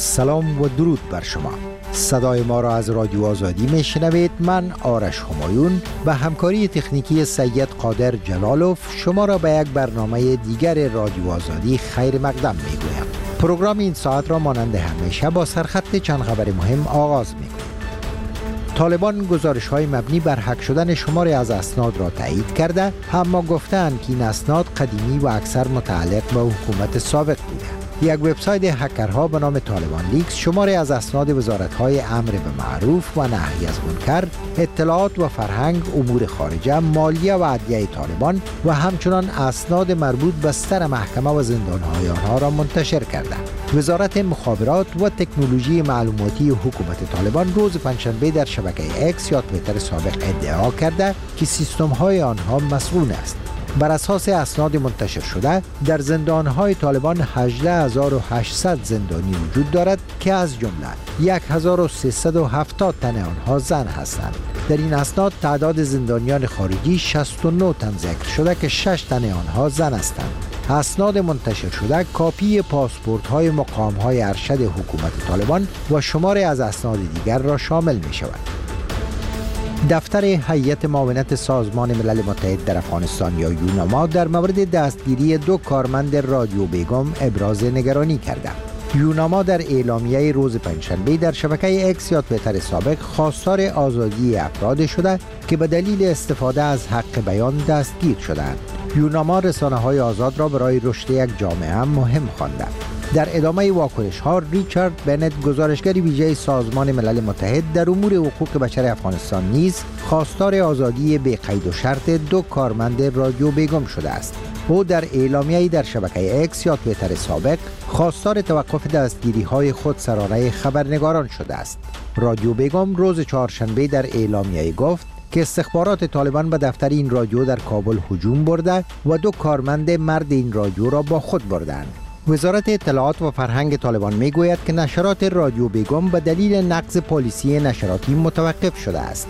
سلام و درود بر شما. صدای ما را از رادیو آزادی میشنوید. من آرش همایون به همکاری تکنیکی سید قادر جلالوف شما را به یک برنامه دیگر رادیو آزادی خیر مقدم میگویم. پروگرام این ساعت را مانند همیشه با سرخط چند خبر مهم آغاز میکنیم. طالبان گزارش‌های مبنی بر هک شدن شماری از اسناد را تایید کرده، اما گفتند که این اسناد قدیمی و اکثر متعلق به حکومت سابق بوده. یک وبسایت هکرها به نام طالبان لیکس شماری از اسناد وزارت‌های امر به معروف و نهی از منکر، اطلاعات و فرهنگ، امور خارجه، مالیه و عدلیه طالبان و همچنان اسناد مربوط به سر محکمه و زندان‌های آنها را منتشر کرده. وزارت مخابرات و تکنولوژی معلوماتی حکومت طالبان روز پنجشنبه در شبکه اکس یا توییتر سابق ادعا کرده که سیستم‌های آنها مسئول است. بر اساس اسناد منتشر شده در زندانهای طالبان 18800 زندانی وجود دارد که از جمله 1370 تن آنها زن هستند. در این اسناد تعداد زندانیان خارجی 69 تن ذکر شده که 6 تن آنها زن هستند. اسناد منتشر شده کاپی پاسپورت های مقام های ارشد حکومت طالبان و شماری از اسناد دیگر را شامل می شود. دفتر هیئت معاونت سازمان ملل متحد در افغانستان یا یوناما در مورد دستگیری 2 کارمند رادیو بیگم ابراز نگرانی کرده. یوناما در اعلامیه روز پنجشنبه در شبکه اکس یا توییتر سابق خواستار آزادی افراد شده که به دلیل استفاده از حق بیان دستگیر شدند. یوناما رسانه‌های آزاد را برای رشد یک جامعه مهم خوانده. در ادامه واکنش‌ها ریچارد بنت گزارشگر ویژه سازمان ملل متحد در امور حقوق بشر افغانستان نیز خواستار آزادی بی قید و شرط 2 کارمند رادیو بیگم شده است. او در اعلامیه‌ای در شبکه اکس یا توییتر سابق خواستار توقف دستگیری‌های خودسرانه خبرنگاران شده است. رادیو بیگم روز چهارشنبه در اعلامیه گفت که استخبارات طالبان به دفتر این رادیو در کابل هجوم برده و 2 کارمند مرد این رادیو را با خود بردند. وزارت اطلاعات و فرهنگ طالبان میگوید که نشرات رادیو بیگم به دلیل نقض پالیسی نشراتی متوقف شده است.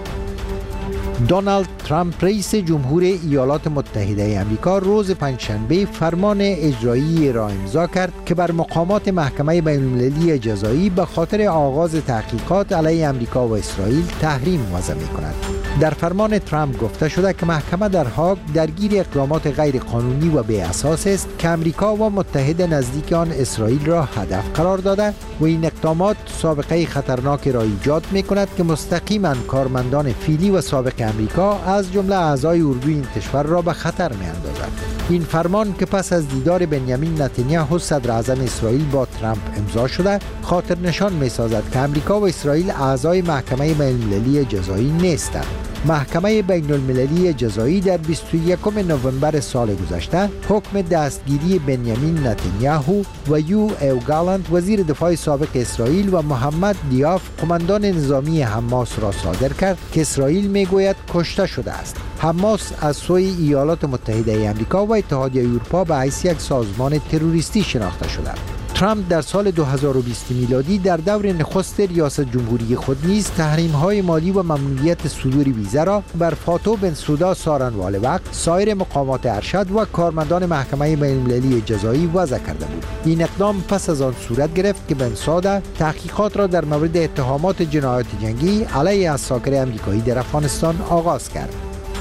دونالد ترامپ رئیس جمهور ایالات متحده آمریکا روز پنجشنبه فرمان اجرایی را امضا کرد که بر مقامات محکمه بین‌المللی جزایی به خاطر آغاز تحقیقات علیه آمریکا و اسرائیل تحریم وضع می‌کند. در فرمان ترامپ گفته شده که محکمه در هاگ درگیر اقدامات غیر قانونی و بی اساس است که آمریکا و متحد نزدیک آن اسرائیل را هدف قرار داده و این اقدامات سابقه خطرناک را ایجاد می‌کند که مستقیما کارمندان فعلی و سابق آمریکا از جمله اعضای اردوی این کشور را به خطر می‌اندازد. این فرمان که پس از دیدار بنیامین نتانیاهو صدر اعظم اسرائیل با ترامپ امضا شده، خاطر نشان می‌سازد که آمریکا و اسرائیل اعضای محکمه بین‌المللی جزایی نیستند. محکمه بین‌المللی جزایی در 21 نوامبر سال گذشته حکم دستگیری بنیامین نتانیاهو و یو گالانت وزیر دفاع سابق اسرائیل و محمد دیاف قماندان نظامی حماس را صادر کرد که اسرائیل میگوید کشته شده است. حماس از سوی ایالات متحده آمریکا و اتحادیه اروپا به حیث یک سازمان تروریستی شناخته شده. ترامپ در سال 2020 میلادی در دور نخست ریاست جمهوری خود نیز تحریم‌های مالی و ممنوعیت صدور ویزا را بر فاتو بنسودا سارنوال وقت، سایر مقامات ارشد و کارمندان محکمه بین‌المللی جزایی وضع کرده بود. این اقدام پس از آن صورت گرفت که بنسودا تحقیقات را در مورد اتهامات جنایات جنگی علیه عساکر آمریکایی در افغانستان آغاز کرد.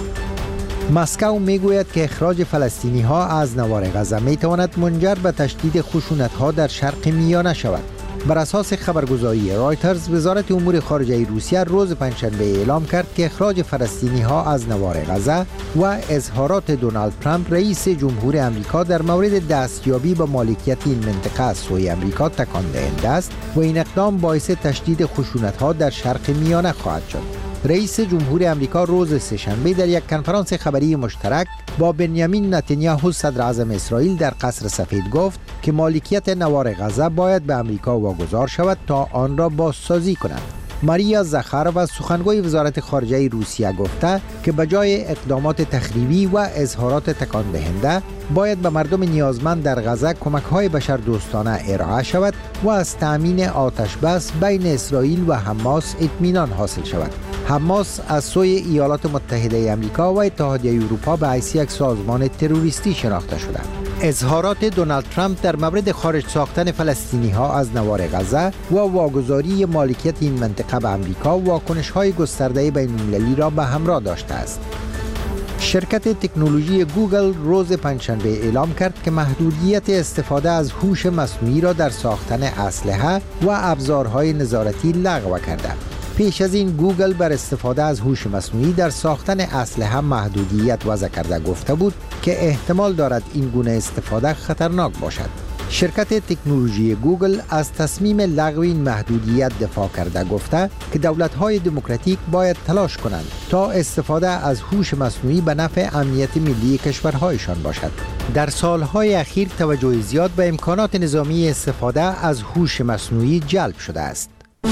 مسکو میگوید که اخراج فلسطینی ها از نوار غزه می تواند منجر به تشدید خشونت ها در شرق میانه شود. بر اساس خبرگزاری رایترز، وزارت امور خارجه روسیه روز پنجشنبه اعلام کرد که اخراج فلسطینی ها از نوار غزه و اظهارات دونالد ترامپ رئیس جمهور آمریکا در مورد دستیابی به مالکیت این منطقه از سوی آمریکا تکان دهنده است و این اقدام باعث تشدید خشونت ها در شرق میانه خواهد شد. رئیس جمهور آمریکا روز سه‌شنبه در یک کنفرانس خبری مشترک با بنیامین نتانیاهو صدر اعظم اسرائیل در قصر سفید گفت که مالکیت نوار غزه باید به آمریکا واگذار شود تا آن را بازسازی کند. ماریا زخاروا سخنگوی وزارت خارجه روسیه گفته که بجای اقدامات تخریبی و اظهارات تکان دهنده باید به مردم نیازمند در غزه کمک‌های بشردوستانه ارائه شود و از تأمین آتش بس بین اسرائیل و حماس اطمینان حاصل شود. حماس از سوی ایالات متحده آمریکا و اتحادیه اروپا به حیث یک سازمان تروریستی شناخته شده. اظهارات دونالد ترامپ در مورد خارج ساختن فلسطینی ها از نوار غزه و واگذاری مالکیت این منطقه به آمریکا واکنش های گسترده بین‌المللی را به همراه داشته است. شرکت تکنولوژی گوگل روز پنجشنبه اعلام کرد که محدودیت استفاده از هوش مصنوعی را در ساختن اسلحه و ابزارهای نظارتی لغو کرده. پیش از این گوگل بر استفاده از هوش مصنوعی در ساختن اسلحه محدودیت وضع کرده گفته بود که احتمال دارد این گونه استفاده خطرناک باشد. شرکت تکنولوژی گوگل از تصمیم لغو این محدودیت دفاع کرده گفته که دولت‌های دموکراتیک باید تلاش کنند تا استفاده از هوش مصنوعی به نفع امنیت ملی کشورهایشان باشد. در سالهای اخیر توجه زیاد به امکانات نظامی استفاده از هوش مصنوعی جلب شده است.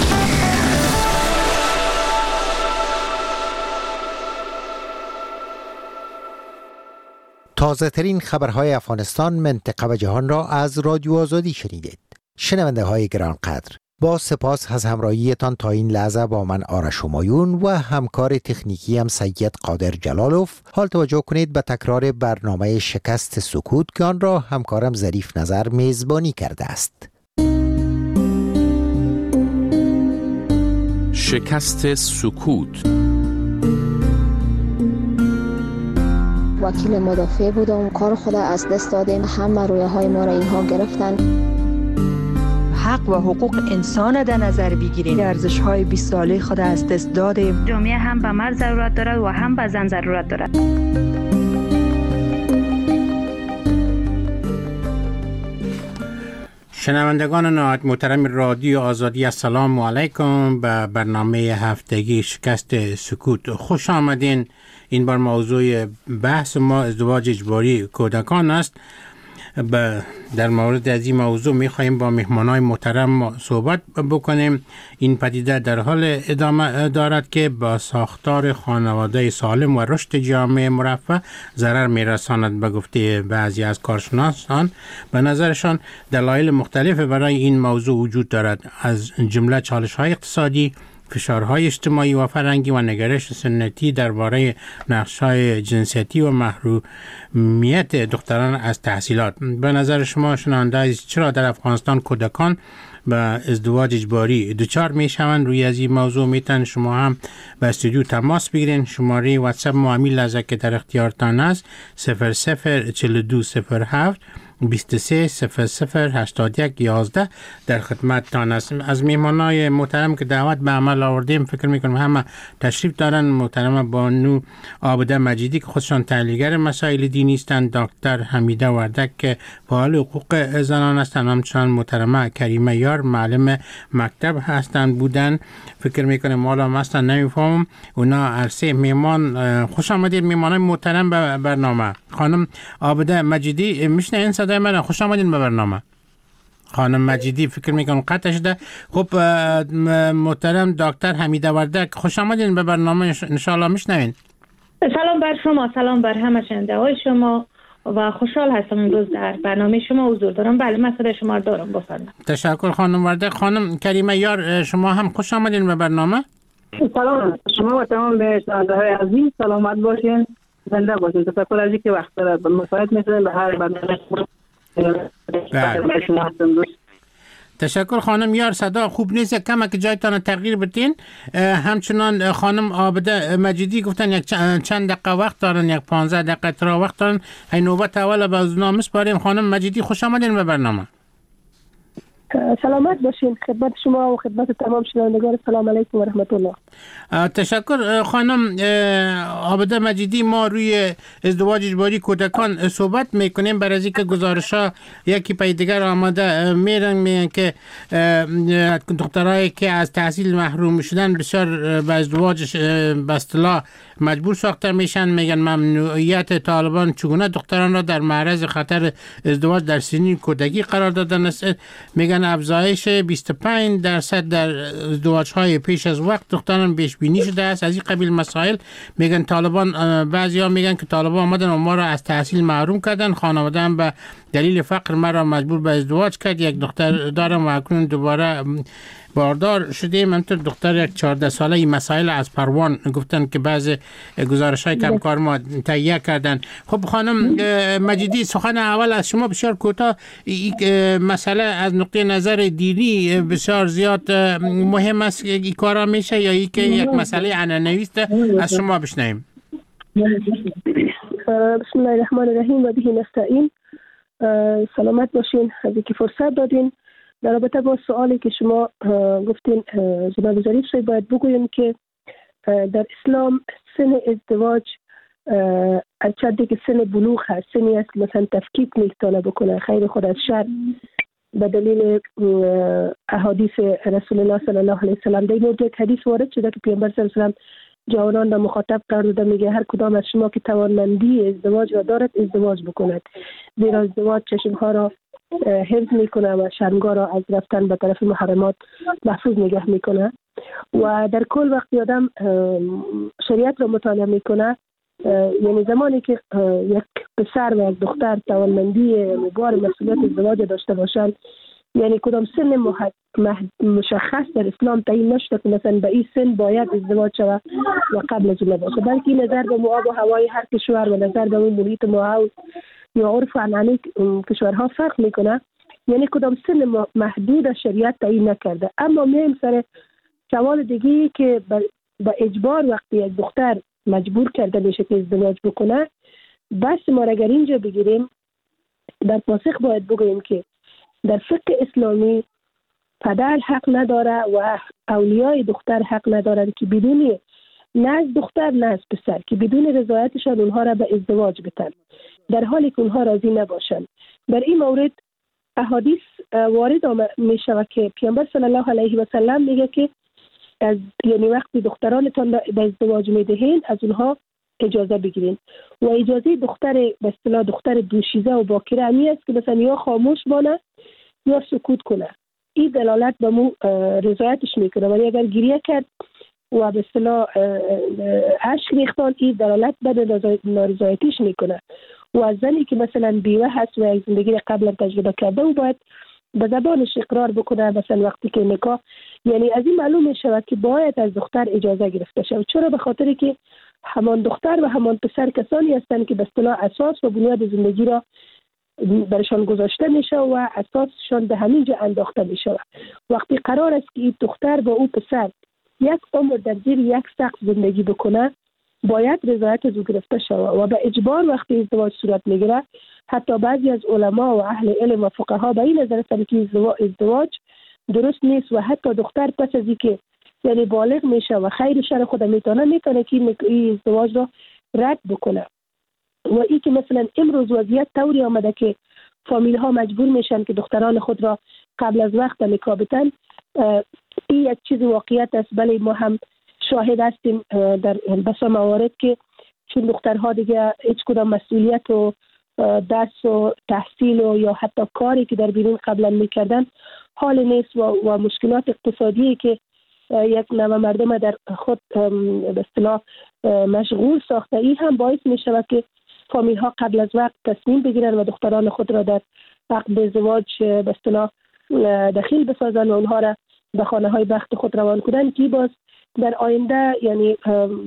تازه ترین خبرهای افغانستان، منطقه و جهان را از رادیو آزادی شنیدید. شنونده های گرانقدر، با سپاس از همراهیتان تا این لحظه با من آرش همایون و همکار تکنیکی هم سید قادر جلالوف. حال توجه کنید به تکرار برنامه شکست سکوت که آن را همکارم ظریف نظر میزبانی کرده است. شکست سکوت. وکیل مدافع بودم، کار خود از دست دادیم، همه رویه های ما را اینها گرفتن. حق و حقوق انسان در نظر بگیریم، ارزش های 20 ساله خود از دست دادیم. جامعه هم به مرد ضرورت دارد و هم به زن ضرورت دارد. شنوندگان نهایت محترم رادیو آزادی، السلام علیکم. به برنامه هفتگی شکست سکوت خوش آمدین. این بار موضوع بحث ما ازدواج اجباری کودکان است. در مورد از این موضوع می‌خواهیم با مهمانان محترم صحبت بکنیم. این پدیده در حال ادامه دارد که با ساختار خانواده سالم و رشد جامعه مرفه ضرر می‌رساند. به گفته بعضی از کارشناسان، به نظرشان دلایل مختلف برای این موضوع وجود دارد، از جمله چالش‌های اقتصادی، فشارهای اجتماعی و فرهنگی و نگرش سنتی درباره نقش‌های جنسیتی و محرومیت دختران از تحصیلات. به نظر شما شنونده چرا در افغانستان کودکان به ازدواج اجباری دچار میشوند؟ روی از این موضوع میتونن شما هم به استودیو تماس بگیرین. شماره واتساپ ما همین لحظه که در اختیارتان است 004207 23008111 در خدمتتان است. از میهمانای محترم که دعوت به عمل آوردیم فکر میکنم همه تشریف دارن. محترم بانو عابده مجیدی که خودشان تحلیلگر مسائل دینی هستند، دکتر حمیده وردک که فعال حقوق زنان هستند، همچنان محترمه کریمه یار معلم مکتب هستند بودن. فکر میکنم حالا مثلا نمیفهمم اونا عرصه میهمان. خوش آمدید میهمانای محترم به برنامه. خانم عابده مجیدی میشنین صدای من؟ خوش آمدین به برنامه. خانم مجیدی فکر میکنم قطع شده. خب محترم دکتر حمیده وردک خوش آمدین به برنامه، انشاءالله میشنوین. سلام بر شما، سلام بر همه شنونده های شما و خوشحال هستم امروز در برنامه شما حضور دارم. بله من صدای شما دارم، بفرمایید. تشکر خانم وردک. خانم کریمه یار شما هم خوش آمدین به برنامه. سلام شما و تمام شنونده‌های عزیز، سلامت باشین، زنده باشین. تشکر از اینکه وقت را به مساعد می‌کنید به هر برنامه. تشکر خانم یار. صدا خوب نیست، کمک جایتان تغییر بدین. همچنان خانم عابده مجیدی گفتن یک چند دقیقه وقت دارن، یک 15 دقیقه تر وقت دارن. این نوبت اول به از نام میسپاریم. خانم مجیدی خوش آمدین به برنامه. سلامت باشین. خدمت شما و خدمت تمام شنوندگان سلام علیکم و رحمت الله. تشکر خانم عابده مجیدی. ما روی ازدواج اجباری کودکان صحبت میکنیم برای اینکه گزارش‌ها یکی پای دیگر آماده میگن که دخترایی که از تحصیل محروم شدن بسیار به ازدواج به اصطلاح مجبور ساخته میشن. میگن ممنوعیت طالبان چگونه دختران را در معرض خطر ازدواج در سنین کودکی قرار دادن است. میگن افزایش 25% در ازدواج‌های پیش از وقت دختران پیش بینی شده است. از این قبیل مسائل میگن طالبان، بعضیا میگن که طالبان آمدن و ما را از تحصیل محروم کردن، خانواده هم به دلیل فقر ما را مجبور به ازدواج کرد. یک دختر دارم و اکنون دوباره باردار شدیم. همطور دختر یک 14 ساله این مسائل از پروان گفتن که بعض گزارش‌های کمکار ما تهیه کردن. خب خانم مجیدی، سخن اول از شما بسیار کوتاه. این مسئله از نقطه نظر دینی بسیار زیاد مهم است، این کارا میشه یا این که یک مسئله عنعنوی است؟ از شما بشنویم. بسم الله الرحمن الرحیم و به نستعین. سلامت باشین از اینکه فرصت دادین. در رابطه با سوالی که شما گفتین جناب ظریف صاحب، باید بگویم که در اسلام سن ازدواج از چند که سن بلوغ هست، سنی است که مثلا تفکیک میتونه بکنه خیر خود از شر به دلیل احادیث رسول الله صلی الله علیه و سلم. در این مورد حدیث وارد شده که پیامبر صلی الله علیه و سلم جوانان را مخاطب کرده، میگه هر کدام از شما که توانمندی ازدواج را دارد ازدواج بکند، زیرا ازدواج چشمها را حفظ میکنه و شرمگاه را از رفتن به طرف محرمات محفوظ نگه میکنه. و در کل وقتی آدم شریعت را مطالعه میکنه، یعنی زمانی که یک پسر و یک دختر توانمندی بار مسئولیت ازدواج داشته باشند، یعنی کدام سن مشخص در اسلام تعیین نشده که مثلا به این سن باید ازدواج شود و قبل از اون باشه، بلکه نظر به آب و هوای هر کشور و نظر به اون محیط ماحول یا عرف و عنعنه کشورها فرق میکنه. یعنی کدام سن محدود شریعت تعیین نکرده. اما مهم سر سوال دیگه که با اجبار وقتی یک دختر مجبور کرده میشه که ازدواج بکنه، بس ما را اگر اینجا بگیریم در پاسخ باید بگوییم که در فقه اسلامی پدر حق نداره و اولیای دختر حق ندارن که بدون نه از دختر نه از پسر که بدون رضایتشان اونها را به ازدواج بتن، در حالی که اونها راضی نباشن. در این مورد احادیث وارد می شود که پیامبر صلی الله علیه و سلم میگه که یعنی وقتی دخترانتان به ازدواج میدهین از اونها اجازه بگیرین و اجازه دختر به اصطلاح دختر دوشیزه و باکره امی است که مثلا یا خاموش بانه یا سکوت کنه. این دلالت به مو رضایتش میکنه، ولی اگر گریه کرد و به اصطلاح اشک ریختان، این دلالت به نارضایتیش میکنه. و زنی که مثلا بیوه هست و یک زندگی قبلا تجربه کرده و باید به زبانش اقرار بکنه مثلا وقتی که نکاح، یعنی از این معلوم میشه که باید از دختر اجازه گرفته شود. چرا؟ به خاطری که همان دختر و همان پسر کسانی هستند که به اصطلاح اساس و بنیاد زندگی را برشان گذاشته میشه و اساسشان به همین جا انداخته میشه. وقتی قرار است که این دختر با او پسر یک عمر در زیر یک سقف زندگی بکنه، باید رضایت از او گرفته شود و به اجبار وقتی ازدواج صورت میگیره، حتی بعضی از علما و اهل علم و فقها به این نظر هستند که ازدواج درست نیست و حتی دختر پس از اینکه یعنی بالغ میشه و خیر شر خود میتونه که این ازدواج را رد بکنه. و این که مثلا امروز وضعیت طوری آمده که فامیل ها مجبور میشن که دختران خود را قبل از وقت نکاح بدن، این یک چیز واقعیت است. بله ما هم شاهد هستیم در بسا موارد که چون دخترها دیگه هیچ کدام مسئولیت و درس و تحصیل و یا حتی کاری که در بیرون قبلا میکردن حال نیست و مشکلات اقتصادی که یک نوع مردم در خود به اصطلاح مشغول ساخته، این هم باعث می شود که فامیل ها قبل از وقت تصمیم بگیرن و دختران خود را در عقد ازدواج به اصطلاح دخیل بسازن و اونها را به خانه های بخت خود روان کنن که باز در آینده یعنی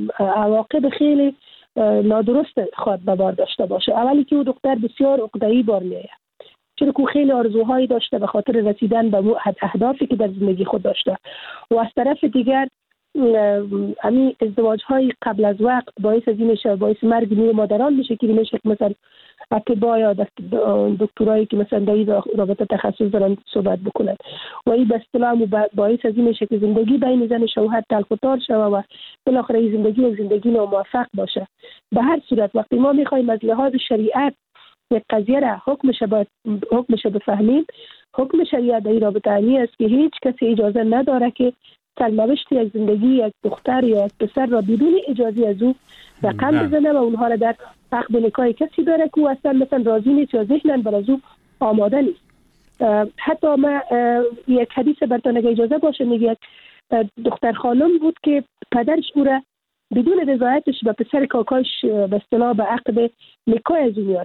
عواقب خیلی نادرست خواهد به بار داشته باشه. اولی که او دختر بسیار عقده‌ای بار میآید، چرا که خیلی آرزوهایی داشته به خاطر رسیدن به اهدافی که در زندگی خود داشته و از طرف دیگر همین ازدواج های قبل از وقت باعث از این میشه، باعث مرگ نیو مادران میشه که میشه که مثلا اطباء یا دکترایی که مثلا در این رابطه تخصص دارن صحبت بکنن و این به اصطلاح باعث از این میشه که زندگی بین زن و شوهر تلخ و تار شوه و بالاخره این زندگی ناموفق باشه. به هر صورت وقتی ما میخوایم از لحاظ شریعت یک قضیه را حکمش بفهمیم، حکم شریعت در این رابطه است که هیچ کسی اجازه نداره که سرنوشت یک زندگی یک دختر یا یک پسر را بدون اجازه از او رقم بزنه و اونها را در عقد نکاح کسی داره که او اصلا مثلا راضی نیست یا ذهناً بر از او آماده نیست. حتی ما یک حدیث براتون اگه اجازه باشه میگه دختر خانم بود که پدرش او را بدون رضایتش به پسر کاکاش به اصطلاح به عقد نکاح از او میاره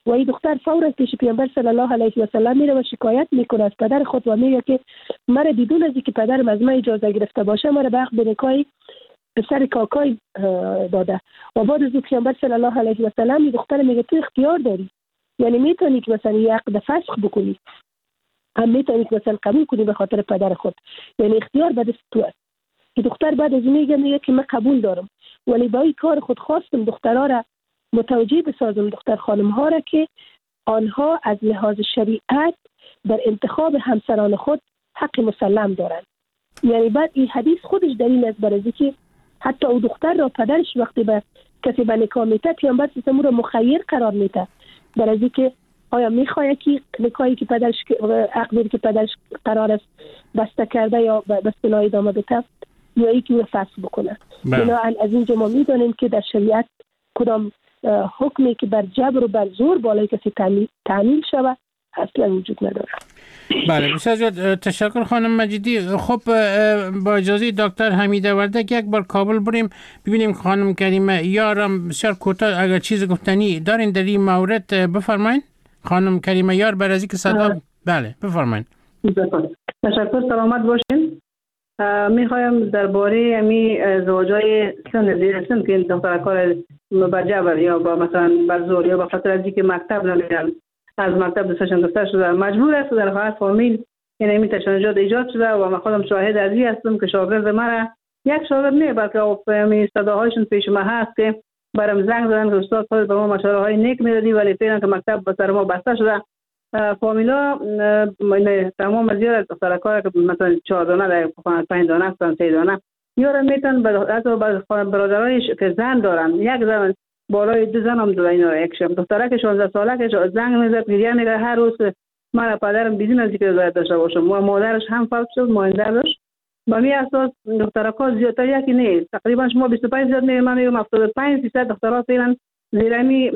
و این دختر فورا پیش پیامبر صلی الله علیه و سلم میره و شکایت میکنه از پدر خود و میگه که مرا بدون از اینکه پدرم از من اجازه گرفته باشه مرا به حق به نکاح پسر کاکای داده. و بعد از پیامبر صلی الله علیه و سلم این دختر میگه تو اختیار داری، یعنی میتونی که مثلا یک عقد فسخ بکنی، هم میتونی که مثلا قبول کنی به خاطر پدر خود، یعنی اختیار به دست تو است. این دختر بعد از میگه که من قبول دارم، ولی با این کار خود خواستم دخترها را متوجه بسازم، دختر خانم ها را که آنها از لحاظ شریعت در انتخاب همسران خود حق مسلم دارند. یعنی بعد این حدیث خودش دلیل است بر اینکه حتی او دختر را پدرش وقتی به کسی به نکاح میده پیامبر اسلام را مخیر قرار میده، در اینکه آیا میخواد که نکاحی که پدرش عقدی که پدرش قرار است بسته کرده یا به اصطلاح ادامه بده یا اینکه او فسخ بکنه. بنابراین از اینجا ما میدونیم که در شریعت کدام حکمی که بر جبر و بر زور بالای کسی تعمیل شود اصلا وجود نداره. بله بسیار زیاد تشکر خانم مجیدی. خب با اجازه دکتر حمیده وردک یک بار کابل بریم ببینیم خانم کریمه یارم بسیار کوتاه اگر چیز گفتنی دارین در این مورد بفرمایید. خانم کریمه یار برازی که صدا بله بفرمایید. تشکر، سلامت باشین. میخوایم درباره امی زوجای سن زیر سن که دختر کار با جبر یا با مثلا بر زور یا با خاطر از اینکه مکتب نمیرن از مکتب دوستشون گرفته شده مجبور است در حالت فامیل یعنی می تشنجات ایجاد شده و من خودم شاهد از این هستم که شاگرد مرا یک شاگرد نه بلکه می صداهایشون پیش ما هست که برام زنگ زدن که استاد خود به ما مشوره های نیک میدادی ولی فعلا که مکتب به سر ما بسته شده. فامیلا تمام از یار دختر کار که مثلا 4 دانه در 5 دانه هستن 3 دانه یارم میتن حتی برادرایش که زن دارن یک زن بالای 2 زن هم داره اینا یکشم دختره که 16 ساله که زنگ میزد میگه میگه هر روز من پدرم بدون از اینکه رضایت داشته باشم و مادرش هم فوت شد ماینده داشت با می اساس دختره کا زیادتر یکی نیست تقریبا شما 25 زیاد میگم من میگم 75% دخترها فعلا زیرمی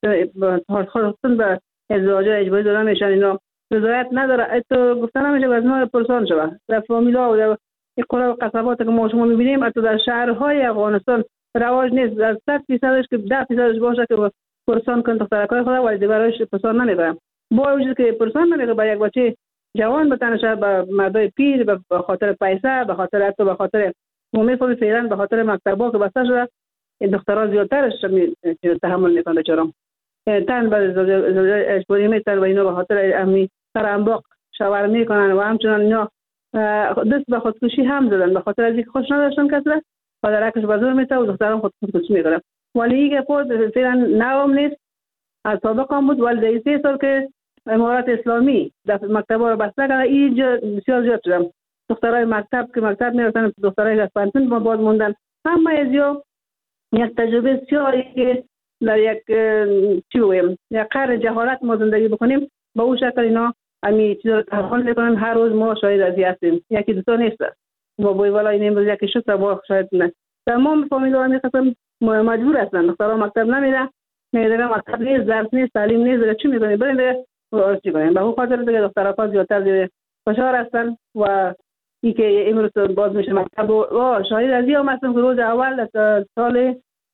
خودشون به ازدواج اجباری دادن میشن اینا رضایت نداره تو گفتن نمیشه از ما پرسان شوه در فامیلا و در قرا و قصبات که ما شما میبینیم حتی در شهرهای افغانستان رواج نیست از 100%ش که 10% باشه که پرسان کن دخترکای خود ولی دیگرش پرسان نمیبرن با وجود که پرسان نمیگه با یک بچه جوان بتنشه به مردای پیر به خاطر پیسه به خاطر حتی به خاطر میفهمی فعلا به خاطر مکتبا که بسته شده این دخترها زیادترش تحمل میکنن بیچاره‌ها تن به اجباری میتن و اینا به خاطر امی سرانباق شوهر میکنن و همچنان اینا دست به خودکشی هم زدن به خاطر از اینکه خوش نداشتن کسره پدرکش بازور میته و دخترم خودکشی میکنن ولی این پود فعلا نوام نیست از سابق هم بود ولی 3 سال که امارات اسلامی در مکتبا رو بسته کرده اینجا بسیار زیاد شدن دخترای مکتب که مکتب میرفتن دخترای از پانتون با بعد موندن همه از یک تجربه بسیاری که در یک چی بگویم یک قرن جهالت ما زندگی بکنیم با اون شکل اینا امی چیزا رو تحمل میکنن هر روز ما شاید از هستیم یکی دو تا نیست ما بوی والا این امروز یکی شد با شاید نه تمام فامیلا هم میخواستم مجبور هستن دخترها مکتب نمیره میگه مکتب نیست درس نیست تعلیم نیست چی میکنی برین دیگه چی کنیم به اون خاطر دیگه دخترها زیادتر دیگه فشار هستن و این که امروز باز میشه مکتب و شاید از این مثلا روز اول سال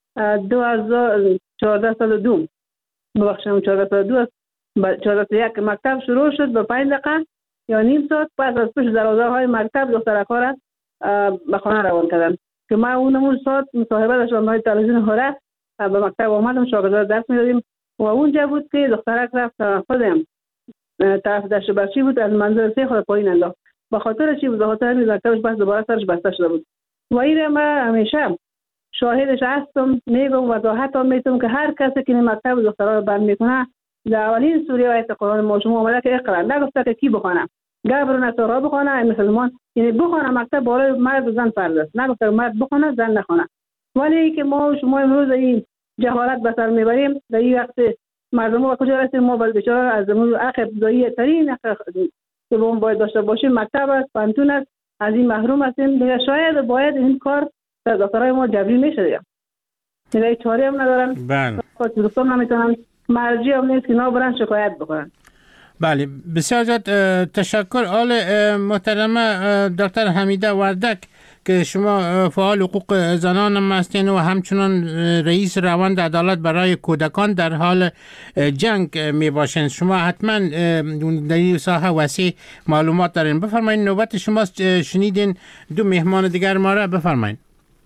2014 سال دوم ببخشم 1402 است 1401 مکتب شروع شد به 5 دقیقه یا نیم ساعت پس از پشت دروازه های مکتب دخترها را به خانه روان کردن که ما اون ساعت مصاحبه داشتم برای تلویزیون هره به مکتب آمدم شاگردان درس میدادیم و اونجا بود که دخترک رفت خودم طرف دشت برچی بود از منظر 3 خود پایین انداخت به خاطر چی بود به خاطر همین مکتبش بس دوباره سرش بسته شده بود و این ما همیشه شاهدش هستم میگم وضاحت هم میتونم که هر کسی که مکتب دخترها رو بند میکنه در اولین سوره آیت قرآن ما شما آمده که اقرا نگفته که کی بخونه گبر نتورا بخونه مسلمان یعنی بخونه مکتب برای مرد و زن فرض است نگفته مرد بخونه زن نخونه ولی که ما شما امروز این جهالت به سر میبریم در این وقت مردم رو کجا رسیم ما بیچاره از اون حق ابتدایی ترین که ما باید داشته باشیم مکتب است پانتون است از این محروم هستیم دیگه شاید باید این کار در دخترای ما جبری میشه دیگه چاره هم ندارن خود دوستان نمیتونن مرجی هم نیست که برن شکایت بکنن. بله بسیار زیاد تشکر. آل محترمه دکتر حمیده وردک که شما فعال حقوق زنان هم هستین و همچنان رئیس روند عدالت برای کودکان در حال جنگ می باشین. شما حتما در این ساحه وسیع معلومات دارین. بفرمایید، نوبت شماست. شنیدین دو مهمان دیگر ما را، بفرمایید.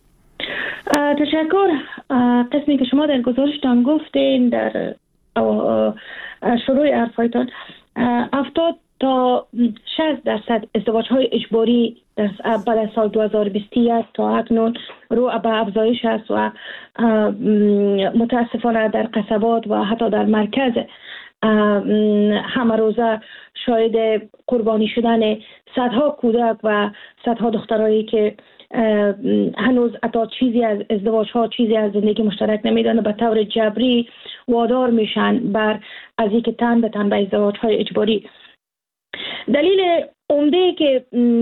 تشکر. قسمی که شما در گزارشتان گفتین در شروع حرفایتان 70 تا 60% ازدواج‌های اجباری بعد از سال 2021 تا اکنون رو به افزایش است و متاسفانه در قصبات و حتی در مرکز همه روزه شاهد قربانی شدن صدها کودک و صدها دخترایی که هنوز حتی چیزی از ازدواج‌ها، چیزی از زندگی مشترک نمیدانه، به طور جبری وادار میشن بر از اینکه تن به تن به ازدواج‌های اجباری. دلیل عمده که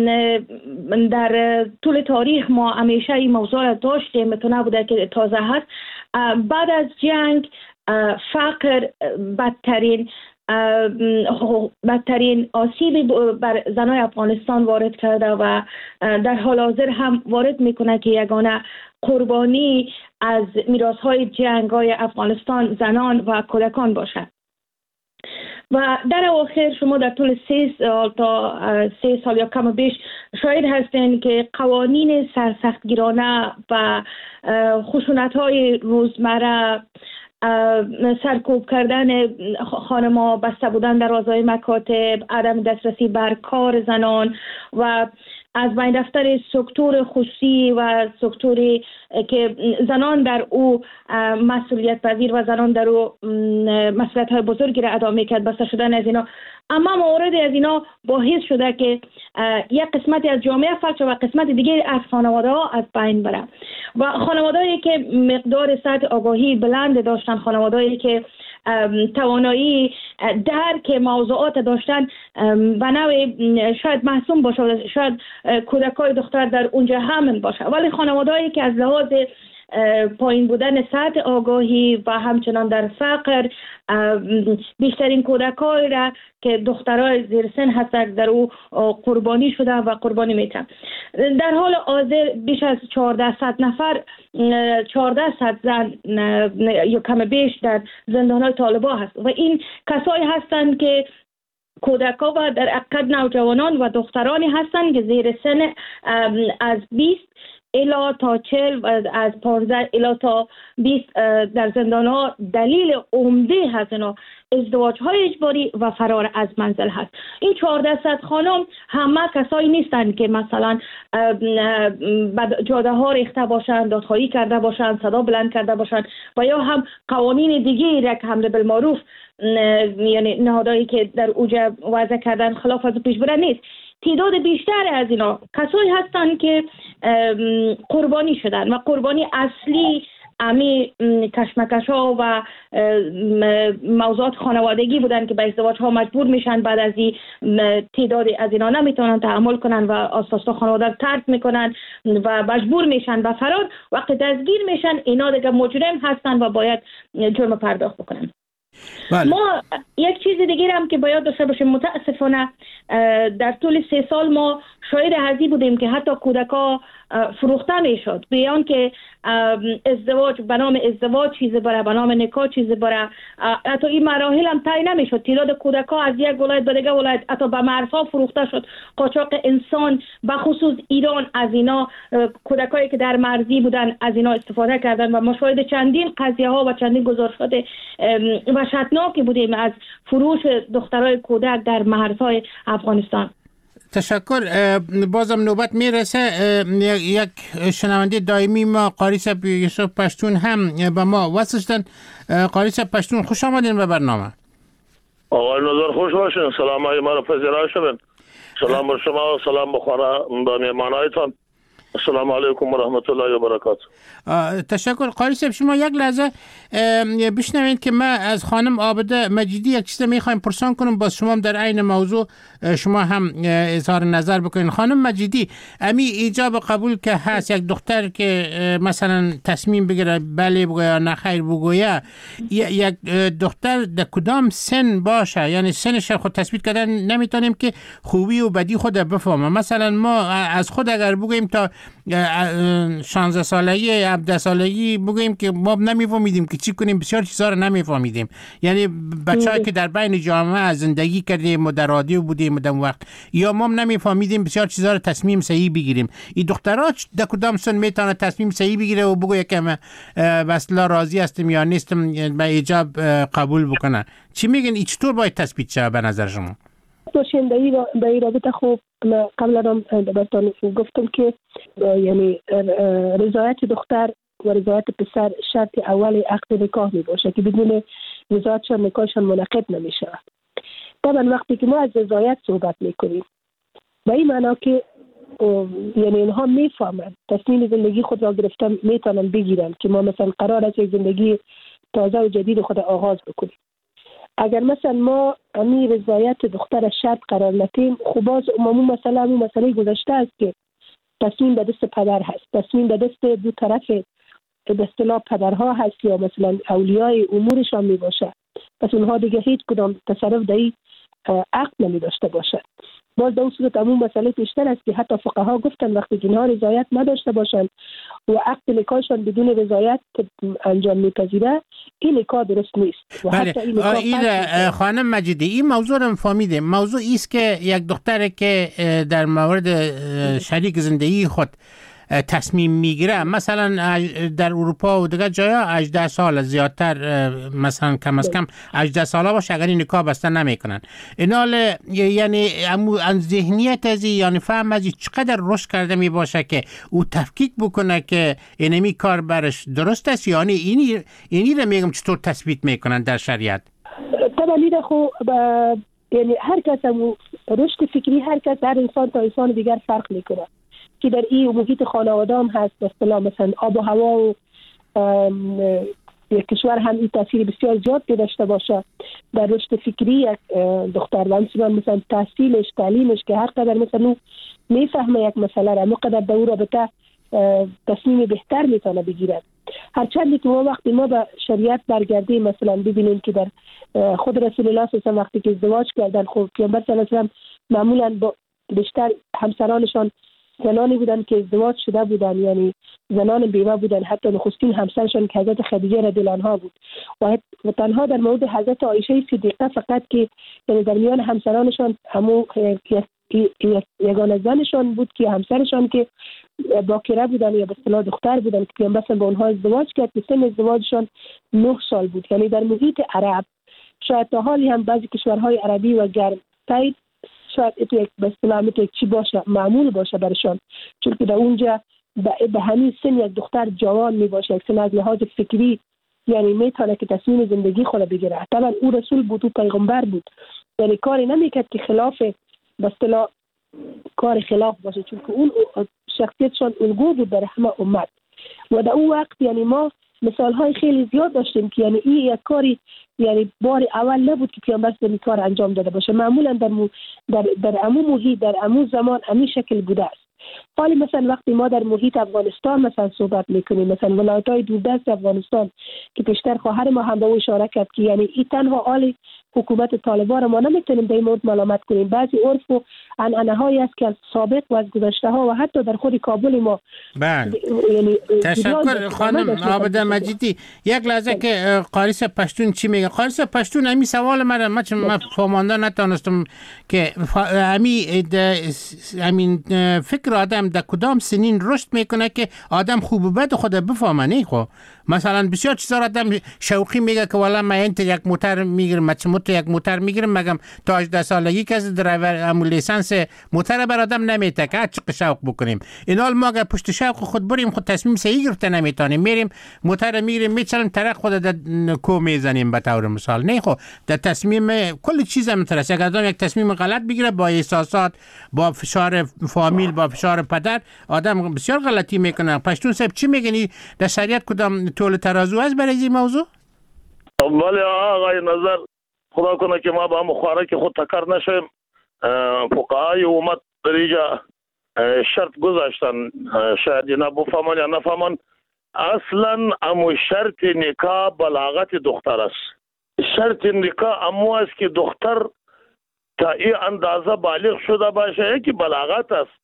در طول تاریخ ما همیشه این موضوع را داشتیم میتونه بوده که تازه هست. بعد از جنگ فقر بدترین آسیبی بر زنای افغانستان وارد کرده و در حال حاضر هم وارد میکنه که یگانه قربانی از میراث‌های جنگ‌های افغانستان زنان و کودکان باشد. و در اواخر شما در طول 3 سال تا 3 سال یا کم و بیش شاهد هستین که قوانین سرسختگیرانه و خشونت‌های روزمره، سرکوب کردن خانم‌ها، بسته بودن در درازای مکاتب، عدم دسترسی بر کار زنان و از بین رفتن سکتور خصوصی و سکتوری که زنان در او مسئولیت پذیر و زنان در او مسئولیت‌های بزرگی را ادا می‌کرد، بسته شدن از اینا. اما موردی از اینا باعث شده که یک قسمتی از جامعه فلج و قسمت دیگه از خانواده‌ها از بین بره و خانواده‌ای که مقدار سطح آگاهی بلند داشتن، خانواده‌ای که توانایی درک موضوعات داشتن و نوع شاید محسوم باشه، شاید کودکای دختر در اونجا همین باشه، ولی خانواده‌ای که از لحاظ پایین بودن سطح آگاهی و همچنان در فقر بیشترین کودکایی را که دخترای زیر سن هستند در او قربانی شده و قربانی میتن. در حال حاضر بیش از 1400 نفر 1400 زن یا کم بیش در زندان‌های طالبان هست و این کسایی هستند که کودکا و در حقیقت نوجوانان و دخترانی هستند که زیر سن از 20 الی تا 40 و از 15 الی تا 20 در زندان‌ها. دلیل عمده هست اینا ازدواج‌های اجباری و فرار از منزل هست. این 1400 خانم همه کسایی نیستند که مثلا جاده‌ها ریخته باشند، دادخواهی کرده باشند، صدا بلند کرده باشند و یا هم قوانین دیگه را که حمل بالمعروف یعنی نهادهایی که در اوجه وضع کردن خلاف از پیش بره نیست. تعداد بیشتر از اینا کسایی هستند که قربانی شدن و قربانی اصلی امی کشمکش ها و موضوعات خانوادگی بودن که به ازدواج ها مجبور میشن. بعد از این تعداد از اینا نمیتونن تحمل کنن و اساسا خانواده رو ترک میکنن و مجبور میشن به فرار. وقتی دستگیر میشن اینا دیگه مجرم هستن و باید جرم پرداخت بکنن. ما یک چیز دیگه هم که باید داشته باشیم، متاسفانه در طول 3 سال ما شاهد هزی بودیم که حتی کودکا فروخته میشد، بیان که ازدواج به نام ازدواج چیزی بره، به نام نکاح چیزی بره. حتی این مراحل هم طی نمیشد. تعداد کودکا از یک ولایت به دیگه ولایت حتی به مرزها فروخته شد. قاچاق انسان به خصوص ایران از اینا کودکایی که در مرزی بودن از اینا استفاده کردن و ما شاهد چندین قضیه ها و چندین گزارشات وحشتناکی بودیم از فروش دخترای کودک در مرزهای افغانستان. تشکر. بازم نوبت میرسه. یک شنونده دائمی ما قاری صاحب یوسف پشتون هم با ما وصل شدن. قاری صاحب پشتون خوش آمدین به برنامه. آقای نظر خوش باشین. سلام های ما رو پذیرای شدن. سلام بر شما و سلام به مهمانایتان. السلام علیکم و رحمت الله و برکاته. تشکر. قاری صاحب شما یک لحظه بشنوید که ما از خانم عابده مجیدی یک چیز میخوایم پرسان کنم، باز شما در عین موضوع شما هم اظهار نظر بکنین. خانم مجیدی، امی ایجاب قبول که هست یک دختر که مثلا تصمیم بگیره بله بگویا یا نه خیر بگویا، یک دختر در کدام سن باشه؟ یعنی سنش خود تثبیت کردن نمیتونیم که خوبی و بدی خود بفهمه. مثلا ما از خود اگر بگوییم تا 16 سالگی 17 سالگی بگوییم که ما نمیفهمیدیم که چی کنیم، بسیار چیزا رو نمیفهمیدیم. یعنی بچه‌ای که در بین جامعه زندگی کردیم و در رادیو بودیم در وقت، یا ما نمیفهمیدیم بسیار چیزا رو تصمیم صحیح بگیریم. این دخترها در کدام سن میتونه تصمیم صحیح بگیره و بگه که من به اصطلاح راضی هستم یا نیستم به ایجاب قبول بکنه؟ چی میگن؟ چطور باید تثبیت شه به نظر شما؟ باشین به این رابطه خوب قبلا براتون گفتم که یعنی رضایت دختر و رضایت پسر شرط اولی عقد نکاح می باشه که بدون رضایتشان نکاحشان منعقد نمیشه. طبعا وقتی که ما از رضایت صحبت میکنیم به این معنا که یعنی اینها میفهمن تصمیم زندگی خود را گرفتن میتونن بگیرن که ما مثلا قرار است زندگی تازه و جدید خود آغاز بکنیم. اگر مثلا ما امی رضایت دختر شرط قرار ندیم، خب باز مسئله گذشته است که تصمیم به دست پدر هست، تصمیم به دست دو طرف به اصطلاح پدرها هست یا مثلا اولیای امورشان می باشه. پس اونها دیگه هیچ کدام تصرف در این عقد نمی داشته باشد. باز در صورت همون مسئله پیشتر است که حتی فقها گفتن وقتی که اینها رضایت نداشته باشند و عقد نکاحشان بدون رضایت انجام میپذیره، این نکاح درست نیست. و بله. این خانم مجیدی این موضوع رو فهمیده. موضوع است که یک دختر که در مورد شریک زندگی خود تصمیم میگیره، مثلا در اروپا و دیگر جایا 18 سال زیادتر، مثلا کم از کم 18 ساله باشه اگر این نکاح بسته نمیکنن. اینال یعنی ان ذهنیت از یعنی فهم از چقدر رشد کرده می باشه که او تفکیک بکنه که اینمی کار برش درست است، یعنی اینی رو میگم چطور تثبیت میکنن در شریعت. طبعا این خو یعنی هر کس رشد فکری هر کس هر انسان تا انسان دیگر فرق میکنه که در این محیط خانواده هم هست. مثلا آب و هوا و یک کشور هم این تاثیر بسیار زیاد داشته باشه در رشد فکری یک دختر. مثلا تحصیلش، تعلیمش که هر قدر مثلا میفهمه یک مسئله را مقدر در او رابطه تصمیم بهتر میتونه بگیرد. هرچند که ما وقتی ما به شریعت برگردیم مثلا ببینیم که در خود رسول الله صلی الله علیه و وقتی که ازدواج کردن، خب پیامبر صلی الله علیه و معمولا با بیشتر همسرانشان زنانی بودن که ازدواج شده بودن، یعنی زنان بیوه بودن. حتی نخستین همسرشان که حضرت خدیجه رضی الله عنها بود و تنها در مورد حضرت عایشه صدیقه فقط که یعنی در میان همسرانشان همو یگانه زنشان بود که همسرشان که باکره بودن یا به اصطلاح دختر بودن که پیامبر با اونها ازدواج کرد که سن ازدواجشان 9 سال بود. یعنی در محیط عرب شاید تا حالی هم بعضی کشورهای عربی و گرم تایید شاید یک به اصطلاح چی باشه معمول باشه برشان، چون که در اونجا به همین سن یک دختر جوان می باشه، یک سن از لحاظ فکری یعنی میتونه که تصمیم زندگی خود بگیره. طبعا او رسول بود، او پیغمبر بود، یعنی کاری نمیکرد که خلاف به اصطلاح کار خلاف باشه، چون که اون شخصیتشان الگو بود در همه امت. و در اون وقت یعنی ما مثال های خیلی زیاد داشتیم که یعنی این یک کاری یعنی بار اول نبود که پیامبر این کار انجام داده باشه. معمولا در عمو محیط در عمو زمان همین شکل بوده است. حالی مثلا وقتی ما در محیط افغانستان مثلا صحبت میکنیم، مثلا ولایت‌های دوردست افغانستان که پیشتر خواهر ما هم به او اشاره کرد که یعنی این تنها حالی حکومت طالبان را ما نمیتونیم در این مورد ملامت کنیم. بعضی عرف و عنعنه‌هایی است که از سابق و از گذشته ها و حتی در خود کابل ما. بله. یعنی تشکر خانم عابده مجیدی. یک لحظه که قاریس پشتون چی میگه؟ قاریس پشتون همین سوال من فهمانده نتونستم که همین فکر آدم در کدام سنین رشد میکنه که آدم خوب و بد خود بفهمه. نه خب مثلا بسیار چیزا آدم شوقی میگه که والا من یک موتر میگیرم، یک موتر میگیرم، مگم تا 18 سالگی کسی درایور امو لیسانس موتر بر آدم نمیته که چقدر شوق بکنیم. اینال ما اگر پشت شوق خود بریم خود تصمیم صحیح گرفته نمیتونیم، میریم موتر میگیریم میچلیم طرف خود در کو میزنیم به طور مثال. نه خب در تصمیم کل چیز مترس اگر آدم یک تصمیم غلط بگیره با احساسات، با فشار فامیل، با فشار پدر، آدم بسیار غلطی میکنه. پشتون صاحب چی میگنی؟ در شریعت کدام طول ترازو است برای این موضوع؟ بله آقای نظر، خدا کنه که ما با مخواره که خود تکر نشیم. فقهای امت در اینجا شرط گذاشتن، شاید اینا بفهمن یا نفهمن. اصلا امو شرط نکاح بلاغت دختر است. شرط نکاح امو است که دختر تا این اندازه بالغ شده باشه که بلاغت است.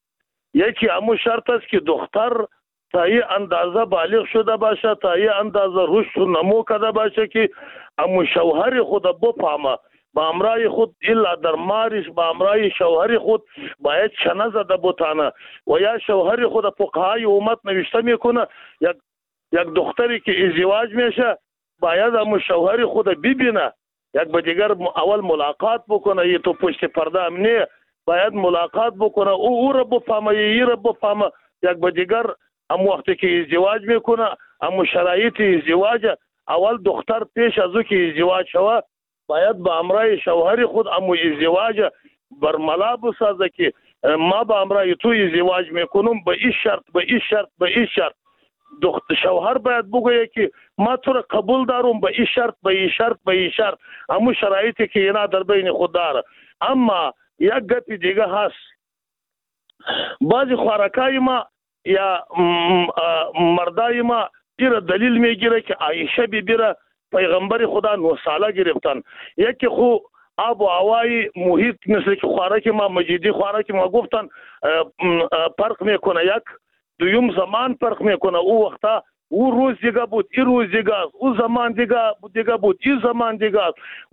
یکی همون شرط است که دختر تا یه اندازه بالغ شده باشه، تا یه اندازه رشد و نمو کرده باشه که همون شوهر خود بفهمه، با امرای خود الا در مارش با امرای شوهر خود باید چنه زده بتانه. و یا شوهر خود فقهای امت نوشته میکنه یک دختری که ازدواج میشه باید همون شوهر خود ببینه، یک با دیگر اول ملاقات بکنه، یه تو پشت پرده هم نه، باید ملاقات بکنه، او را بفهمه یه را بفهمه. یک با دیگر هم وقتی که ازدواج میکنه هم شرایط ازدواج، اول دختر پیش از او که ازدواج شوه باید با امرای شوهر خود هم ازدواج برملا بسازه که ما با امرای تو ازدواج میکنم به این شرط به این شرط به این شرط. شوهر باید بگویه که ما تو را قبول دارم به این شرط به این شرط به این شرط، همون شرایطی که اینا در بین خود داره. اما یک گپی دیگه هست، بعضی خوارکای ما یا مردای ما ایره دلیل میگیره که عایشه بیبی را پیغمبر خدا 9 ساله گرفتن. یکی خو آب و هوای محیط مثل که خوارک ما مجیدی خوارک ما گفتن فرق میکنه، یک دویم زمان فرق میکنه. او وقتا او روز دیگه بود، این روز دیگه، او زمان دیگه بود، این زمان دیگه.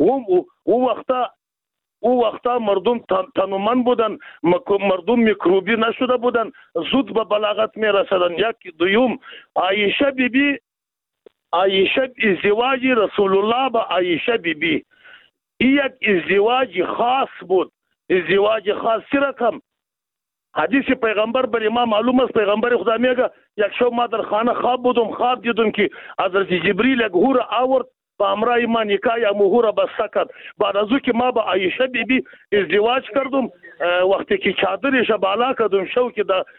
او وقتا مردم تنومند بودن، مردم میکروبی نشده بودن، زود به بلاغت میرسدن. یک دویم عایشه بیبی، عایشه ازدواج رسول الله با عایشه بیبی این یک ازدواج خاص بود، ازدواج خاصی رقم. حدیث پیغمبر بر ما معلوم است، پیغمبر خدا میگه یک شب ما در خانه خواب دیدم که حضرت جبریل یک هور آورد با امرای ما نکاح یا مهور بسکت. بعد از او که ما با عایشه بیبی ازدواج کردم، وقتی که چادرش بالا کردم شو که در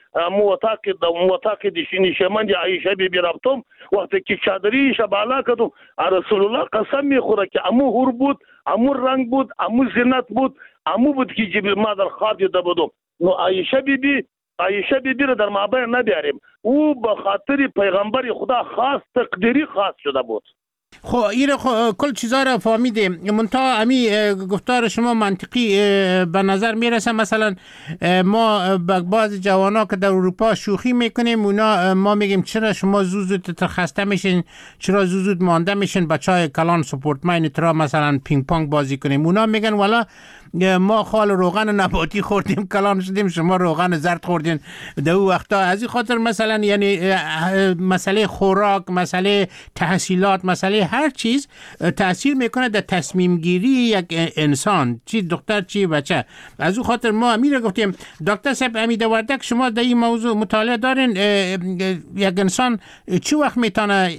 موتاق نشیمند عایشه بیبی رفتم، وقتی که چادریش بالا کردم رسول الله قسم میخوره که امو هور بود، امو رنگ بود، امو زینت بود، امو بود که جبریل ما در خواب دیده بودم. نو عایشه بیبی را در مابین نبیاریم، او به خاطر پیغمبر خدا خاص تقدیری خاص شده بود. خب این کل چیزا را فهمیدیم، منتها امی گفتار شما منطقی به نظر میرسه. مثلا ما بعض جوانا که در اروپا شوخی میکنیم، اونا ما میگیم چرا شما زود خسته میشین، چرا زود مانده میشین، بچهای کلان سپورتمن ترا مثلا پینگ پونگ بازی کنیم. اونا میگن والا ما خال روغن نباتی خوردیم کلان شدیم، شما روغن زرد خوردین در اون وقتا. از این خاطر مثلا یعنی مسئله خوراک، مسئله تحصیلات، مسئله هر چیز تأثیر میکنه در تصمیم گیری یک انسان، چی دختر چی بچه. از اون خاطر ما امیر گفتیم دکتر صاحب امید وردک شما در این موضوع مطالعه دارین، یک انسان چی وقت میتونه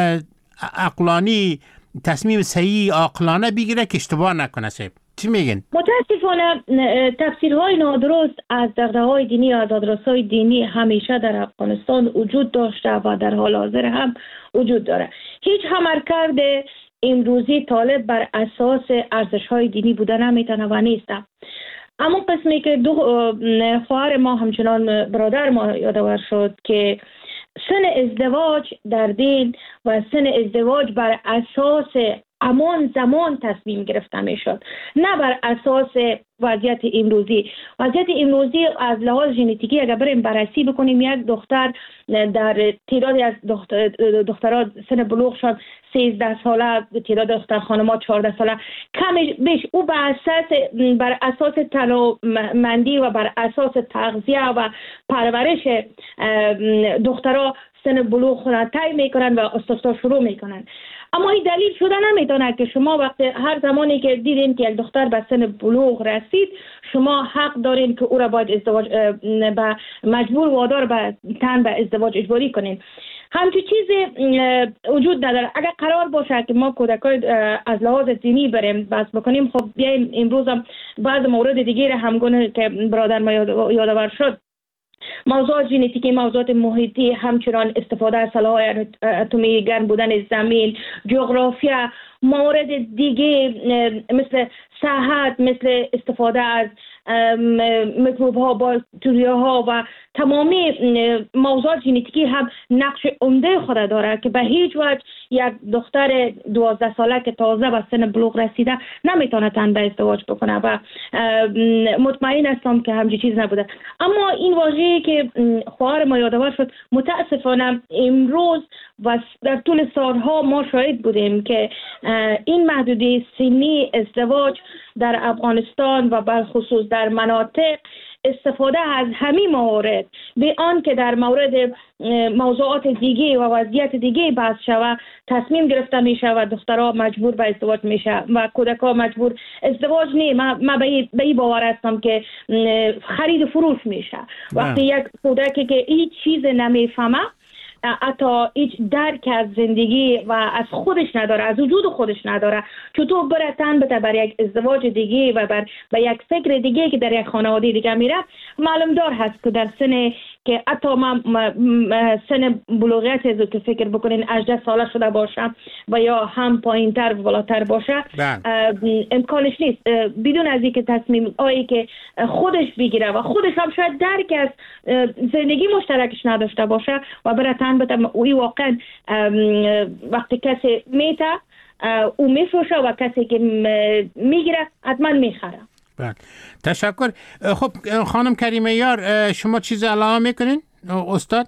عقلانی تصمیم صحیح عقلانه بگیره که اشتباه نکنه؟ صاحب چی میگن؟ متاسفانه تفسیرهای نادرست از دغدغه‌های دینی، از آدرس‌های دینی همیشه در افغانستان وجود داشته و در حال حاضر هم وجود داره. هیچ عملکرد امروزی طالب بر اساس ارزش‌های دینی بودن نمیتونه و نیست. اما قسمی که دو خواهر ما همچنان برادر ما یادآور شد که سن ازدواج در دین و سن ازدواج بر اساس امان زمان تصمیم گرفته می شد، نه بر اساس وضعیت امروزی. وضعیت امروزی از لحاظ ژنتیکی اگر بریم بررسی بکنیم، یک دختر در تعدادی از دخترها سن بلوغ شد 13 ساله، تعداد دختر خانمات 14 ساله، کمش بیش او بر اساس تنومندی و بر اساس تغذیه و پرورش دخترها سن بلوغ خود طی میکنن و استفسار شروع میکنن. اما این دلیل شده نمیتونه که شما وقتی هر زمانی که دیدین که یک دختر به سن بلوغ رسید، شما حق دارین که او را باید ازدواج به مجبور وادار به تن به ازدواج اجباری کنین. همچین چیزی وجود نداره. اگر قرار باشه که ما کودکای از لحاظ دینی بریم بس بکنیم، خب بیایم امروز هم بعض مورد دیگه همگونه که برادر ما یادآور شد، موضوعات ژنتیکی، موضوعات محیطی، همچنان استفاده از سلاح‌های اتمی، گرم بودن زمین، جغرافیا، موارد دیگه مثل صحت، مثل استفاده از میکروب ها، باکتریا ها و تمامی موضوعات ژنتیکی هم نقش عمده خود داره که به هیچ وجه یک دختر 12 ساله که تازه به سن بلوغ رسیده نمیتونه تن به ازدواج بکنه و مطمئن هستم که همچین چیز نبوده. اما این واژه‌ای که خواهر ما یادآور شد، متاسفانه امروز و در طول سالها ما شاهد بودیم که این محدوده سنی ازدواج در افغانستان و بالخصوص در مناطق استفاده از همین موارد به آن که در مورد موضوعات دیگه و وضعیت دیگه بحث شود تصمیم گرفته میشه و دخترها مجبور به ازدواج میشه و کودکها مجبور ازدواج نه. من به این باور هستم که خرید فروش میشه. وقتی یک کودکی که هیچ چیز نمیفهمه، حتی هیچ درک از زندگی و از خودش نداره، از وجود خودش نداره، چطور بره تن بده بر یک ازدواج دیگه و به یک فکر دیگه که در یک خانواده دیگه میره. معلوم دار هست که در سن که حتی سن بلوغیت از که فکر بکنین 18 ساله شده باشه و یا هم پایین تر و بالاتر باشه، امکانش نیست بدون از اینکه تصمیم هایی که خودش بگیره و خودش هم شاید درک از زندگی مشترکش نداشته باشه و بره تن بده. اوی واقعا وقتی کسی میته او میفروشه و کسی که میگیره حتما میخره. تشکر. خب خانم کریمه یار، شما چیز علاوه میکنین استاد؟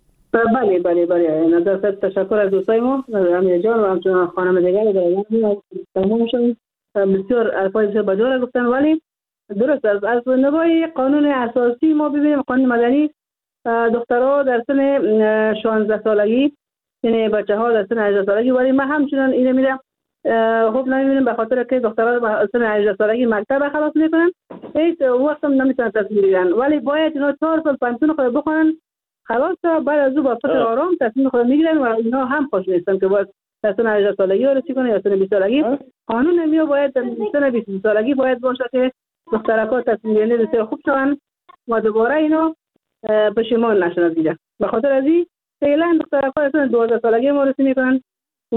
بله نظر تشکر از دوستای ما امیر جان و همچنان خانم دیگر تمام شد. بسیار الفاظ بجور گفتن، ولی درست از نگاه قانون اساسی ما ببینیم، قانون مدنی، دخترها در سن 16 سالگی، یعنی بچه ها در سن 18 سالگی، ولی ما همچنان اینو میرم خوب نمیبینیم به خاطر که دخترها در سن 18 سالگی مکتب خلاص میکنن، هیچ وقت هم نمیتونن تصمیم بگیرن، ولی باید اینا 4 سال پنتون خود بخونن خلاص، بعد از او با فکر آرام تصمیم خود میگیرن و اینا هم خوش نیستن که باید در سن 18 سالگی رسیدن کنه یا سن 20 سالگی. قانون نمیو باید در سن 20 سالگی باید باشه که دخترها تصمیم گیری بسیار خوب شوند و دوباره اینا پشیمان نشن دیگه. به خاطر از این فعلا دخترها در سن 12 سالگی معرفی میکنن و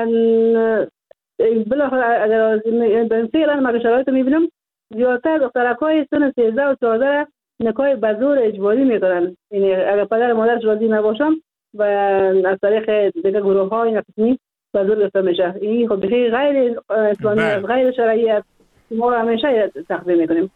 بالاخره اگر فعلا ما شرایط میبینم زیادتر دخترهای سن 13 و 14 نکاح به زور اجباری میکنن، یعنی اگر پدر و مادرش راضی نباشن و از طریق دیگه گروه های نقصی به زور گرفته میشه. این خب بخیر غیر اسلامی است، غیر شرعی است، ما همیشه تقدیم میکنیم.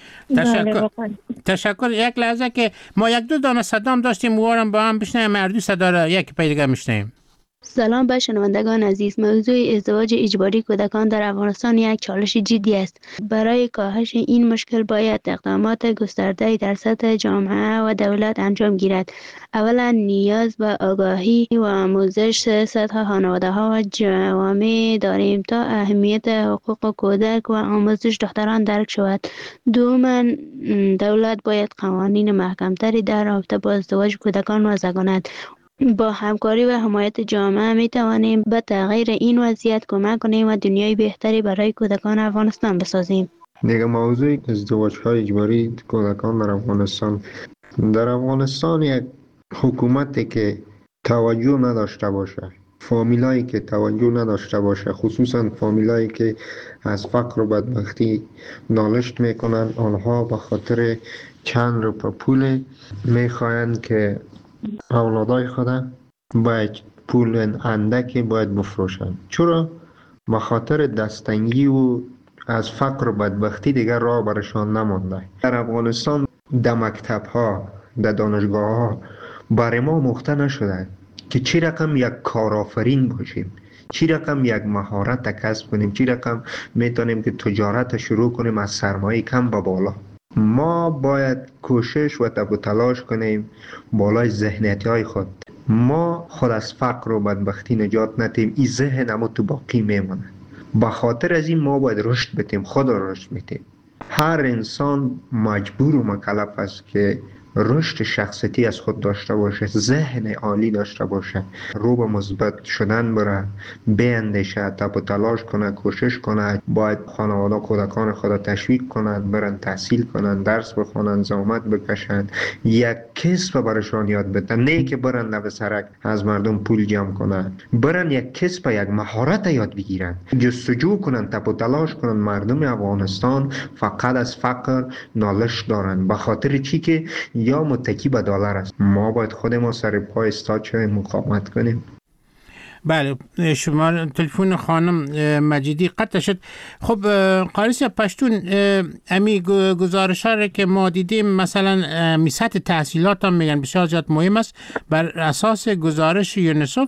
تشکر. یک لحظه که ما یک دو دانه صدام داشتیم موارم با هم بشنیم، مردو صدا را یک پای دیگه میشنیم. سلام به شنوندگان عزیز. موضوع ازدواج اجباری کودکان در افغانستان یک چالش جدی است. برای کاهش این مشکل باید اقدامات گسترده در سطح جامعه و دولت انجام گیرد. اولا نیاز به آگاهی و آموزش سطح خانواده‌ها و جوامع داریم تا اهمیت حقوق کودک و آموزش دختران درک شود. دوما دولت باید قوانین محکمتری در رابطه با ازدواج کودکان وضع کند. با همکاری و حمایت جامعه می توانیم به تغییر این وضعیت کمک کنیم و دنیای بهتری برای کودکان افغانستان بسازیم. دیگه موضوع ازدواج‌های اجباری کودکان در افغانستان یک حکومتی که توجه نداشته باشه، فامیلایی که توجه نداشته باشه، خصوصا فامیلایی که از فقر و بدبختی نالشت میکنن، آنها به خاطر چند روپه پول میخواین که اولادای خدا باید پول اندکی باید بفروشن. چرا؟ به خاطر دستنگی و از فقر و بدبختی دیگر راه برشان نمانده. در افغانستان در مکتب ها، در دانشگاه ها برای ما مخته نشده که چی رقم یک کارآفرین باشیم، چی رقم یک مهارت کسب کنیم، چی رقم میتونیم که تجارت شروع کنیم از سرمایه کم به بالا. ما باید کوشش و تب و تلاش کنیم بالای ذهنیتی های خود. ما خود از فقر و بدبختی نجات ندیم، این ذهن اما تو باقی میمونه. به خاطر از این ما باید رشد بدیم، خود رشد میدیم. هر انسان مجبور و مکلف است که رشد شخصیتی از خود داشته باشه، ذهن عالی داشته باشه، رو به مثبت شدن بره، بیندیشه، تب و تلاش کنه، کوشش کنه. باید خانواده کودکان خود تشویق کنند برن تحصیل کنند، درس بخونند، زحمت بکشند، یک کسب برشان یاد بدن، نه که برن لب سرک از مردم پول جمع کنند، برن یک کسب، یک مهارت یاد بگیرند، جستجو کنند، تب و تلاش کنند. مردم افغانستان فقط از فقر نالش دارند، به خاطر چی که یا متکی به دلار است. ما باید خود ما سر پای استاد شویم، مقاومت کنیم. بله، شما تلفن خانم مجیدی قطع شد. خب قاری صاحب پشتون، امی گزارش ها که ما دیدیم مثلا سطح تحصیلات هم میگن بسیار زیاد مهم است. بر اساس گزارش یونیسف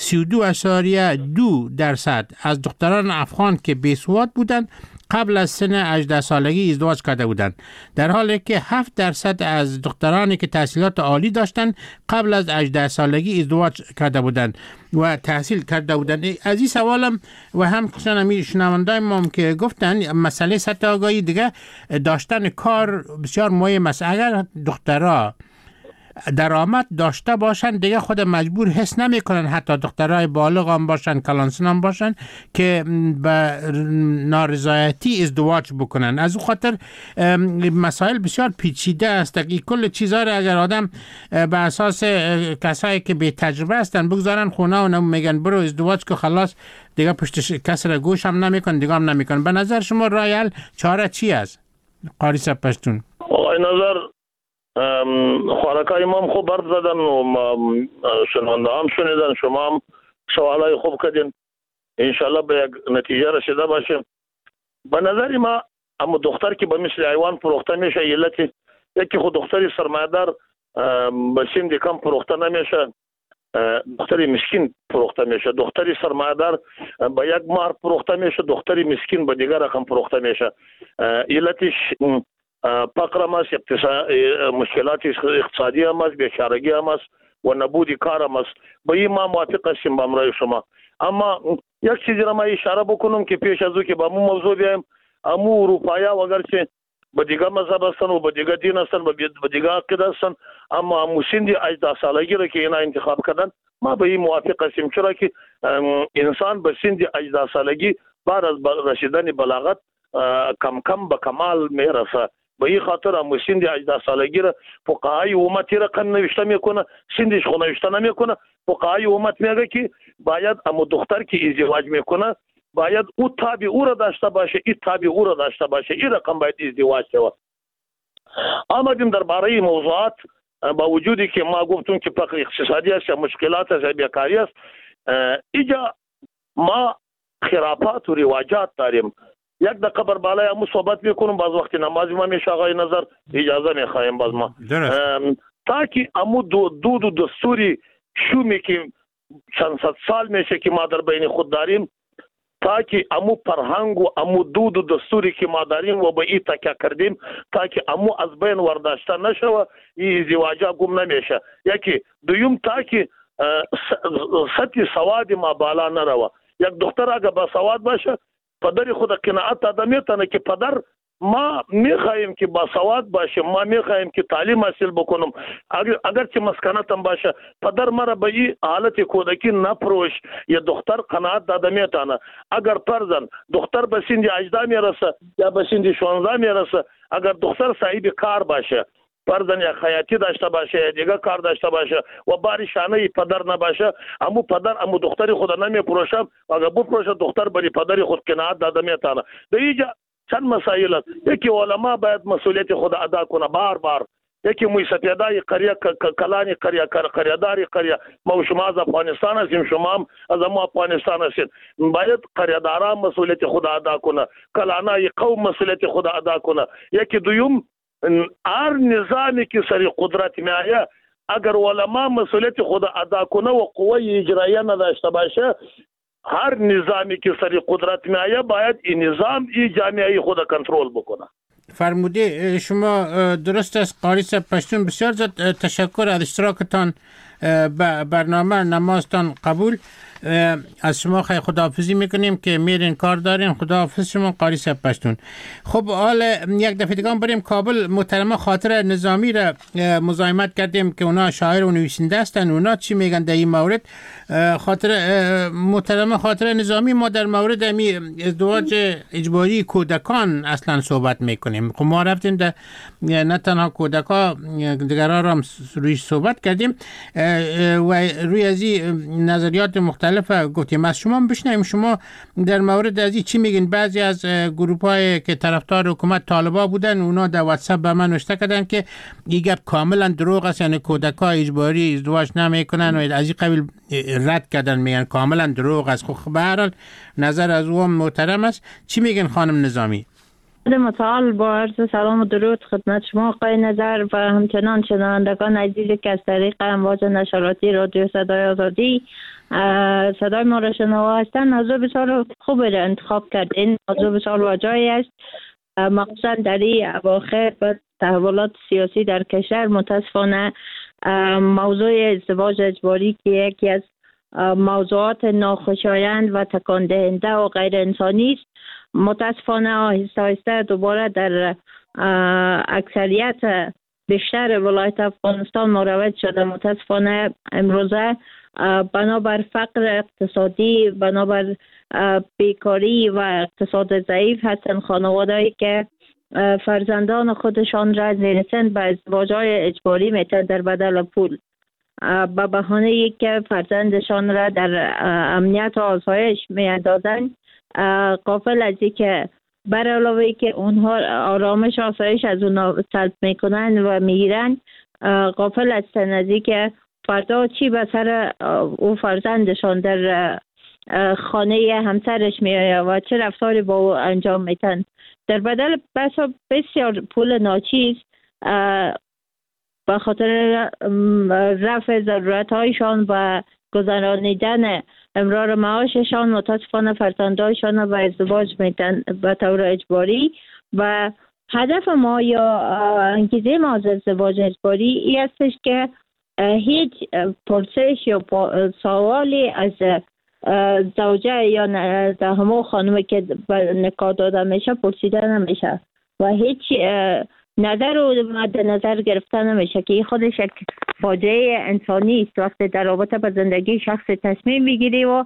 32.2% از دختران افغان که بیسواد بودند قبل از سن 18 سالگی ازدواج کرده بودند، در حالی که 7% از دخترانی که تحصیلات عالی داشتند قبل از 18 سالگی ازدواج کرده بودند و تحصیل کرده بودند. از این سوالم و هم کسان شنوندای ما که گفتن مسئله سطح آگاهی دیگه داشتن کار بسیار مهم است. اگر دخترها درآمد داشته باشن دیگه خود مجبور حس نمی کنن، حتی دخترای بالغ هم باشن، کلانسن هم باشن، که به نارضایتی ازدواج بکنن. از او خاطر مسائل بسیار پیچیده است. کل چیزا رو اگر آدم به اساس کسایی که بی تجربه هستن بگذارن خونه و میگن برو ازدواج که خلاص دیگه پشتش کسی را گوش هم نمیکن، دیگه هم نمیکن. به نظر شما راه حل چاره چی است قاری صاحب پشتون؟ آقای نظر خوارکای ما هم خوب برد زدن و شنونده هم شنیدن، شما هم سوالای خوب کردین، انشالله به یک نتیجه رسیده باشیم. به نظر ما اما دختر که به مثل حیوان فروخته میشه، علتی یکی خود دختری سرمایه‌دار به سن کم فروخته نمیشه، دختری مسکین فروخته میشه. دختری سرمایه‌دار به یک مهر فروخته میشه، دختری مسکین به دیگر رقم فروخته میشه. علتش فقر هم است، مشکلات اقتصادی هم است، بیچارگی هم است و نبود کار هم است. با این ما موافق هستیم با امرای شما. اما یک چیزی را ما اشاره بکنم که پیش از او که با مو موضوع بیایم، امو اروپایا و اگرچه به دیگه مذهب هستن و به دیگه دین هستن، به دیگه عقیده هستن، اما امو سن 18 سالگی را که اینا انتخاب کردن ما به این موافق هستیم، چرا که انسان به سن 18 سالگی بعد از رسیدن بلاغت کم کم به کمال میرسه. به این خاطر هم سن 18 سالگی را فقهای امت رقم نوشته میکنه، سنش خو نوشته نمیکنه. فقهای امت میگه که باید اما دختر که ازدواج میکنه باید او تابع او را داشته باشه، این تابع او را داشته باشه، این رقم باید ازدواج شود. آمدیم درباره موضوعات، با وجودی که ما گفتیم که فقر اقتصادی است یا مشکلات است یا بیکاری است، اینجا ما خرافات و رواجات داریم. یک دقیقه بر بالای همو صحبت میکنم، باز وقتی نمازی ما میشه آقای نظر اجازه میخوایم باز ما تا که همو دود و دستوری شومی که چند صد سال میشه که ما در بین خود داریم، تا که امو فرهنگ و امو دود و دستوری که ما داریم و به این تکیه کردیم تا که امو از بین ورداشته نشه و این ازدواجا گم نمیشه. یکی دویم تا که سطح سواد ما بالا نروه. یک دختر اگه با سواد باشه پدر خود قناعت آدمیتانه که پدر ما میخواهیم که با سواد باشه، ما میخواهیم که تعلیم حاصل بکنم، اگر چه مسکنتم باشه پدر مرا به این حالت کودکی نپروش. یا دختر قناعت داده میتانه اگر فرزن دختر به سن 18 میرسه یا به سن 16 میرسه، اگر دختر صاحب کار باشه، فرزن یا خیاطی داشته باشه یا دیگه کار داشته باشه و باری شانه پدر نباشه، امو پدر امو دختری خود نمیپروشه. اگر بپروشه دختر بری پدری خود قناعت داده میتانه. در اینجا چند مسائل است. یکی علما باید مسئولیت خود ادا کنه بار بار. یکی موی سپیدای قریه کلانی قریه‌داری قریه، ما شما از افغانستان هستیم، شما هم از ما افغانستان هستید، باید قریه‌داران مسئولیت خود ادا کنه، کلانای قوم مسئولیت خود ادا کنه. یکی دویم هر نظامی که سری قدرت میایه اگر علما مسئولیت خود ادا کنه و قوه اجراییه نداشته باشه، هر نظامی که سری قدرت میایه باید این نظام این جامعه خود کنترل بکنه. فرموده شما درست است قاری صاحب پشتون. بسیار زیاد تشکر از اشتراکتان برنامه نمازتان قبول. از شما خیلی خداحافظی میکنیم که میرین کار دارین. خداحافظ شما قاری صاحب پشتون. خب حال یک دفعه دیگه بریم کابل. محترمه خاطره نظامی را مزاحمت کردیم که اونا شاعر و نویسنده هستن. اونا چی میگن در این مورد؟ محترمه خاطره نظامی، ما در مورد ازدواج اجباری کودکان اصلا صحبت میکنیم. خب ما رفتیم در نه تنها کودکان دیگران را رویش صحبت کردیم و روی از این نظریات مختلف گفتیم. از شما بشنویم شما در مورد از این چی میگین. بعضی از گروپ های که طرفدار حکومت طالبا بودن اونا در واتساپ به من نوشته کردن که این گپ کاملا دروغ است، یعنی کودکان اجباری ازدواج نمیکنن و از این قبیل رد کردن، میگن کاملا دروغ است. خب به هر حال نظر از او محترم است. چی میگن خانم نظامی؟ متعال با عرض سلام و درود خدمت شما آقای نظر و همچنان شنوندگان عزیزی که از طریق امواج نشراتی رادیو صدای آزادی صدای ما را شنوا هستند. موضوع بسیار خوب را انتخاب کرد. این موضوع بسیار واجعی است، مخصوصا در این اواخر با تحولات سیاسی در کشور. متاسفانه موضوع ازدواج اجباری که یکی از موضوعات ناخوشایند و تکان دهنده و غیر انسانی است، متاسفانه آهسته آهسته دوباره در اکثریت بیشتر ولایت افغانستان مروج شده. متاسفانه امروزه بنابر فقر اقتصادی، بنابر بیکاری و اقتصاد ضعیف هستند خانوادهایی که فرزندان خودشان را زیر سن به ازدواج‌های اجباری میتن در بدل پول، به بهانه ای که فرزندشان را در امنیت و آسایش میاندازند، غافل از این که بر علاوه ای که اونها آرامش آسایش از اونها سلب میکنن و میگیرن، غافل هستند از این که فردا چی به سر او فرزندشان در خانه همسرش میآید و چه رفتاری با او انجام میتن. در بدل بسیار پول ناچیز به خاطر رفع ضرورت هایشان و گذرانیدن امرار معاششان، متاسفانه فرزندانشان به ازدواج میتن به طور اجباری. و هدف ما یا انگیزه ما از ازدواج اجباری این استش که هیچ پرسش یا سوالی از زوجه یا در همه خانومی که نکاح داده میشه پرسیده نمیشه و هیچ نظر و مد نظر گرفته نمیشه که این خودش یک فاجعه انسانی است. وقتی در رابطه با زندگی شخص تصمیم بگیری و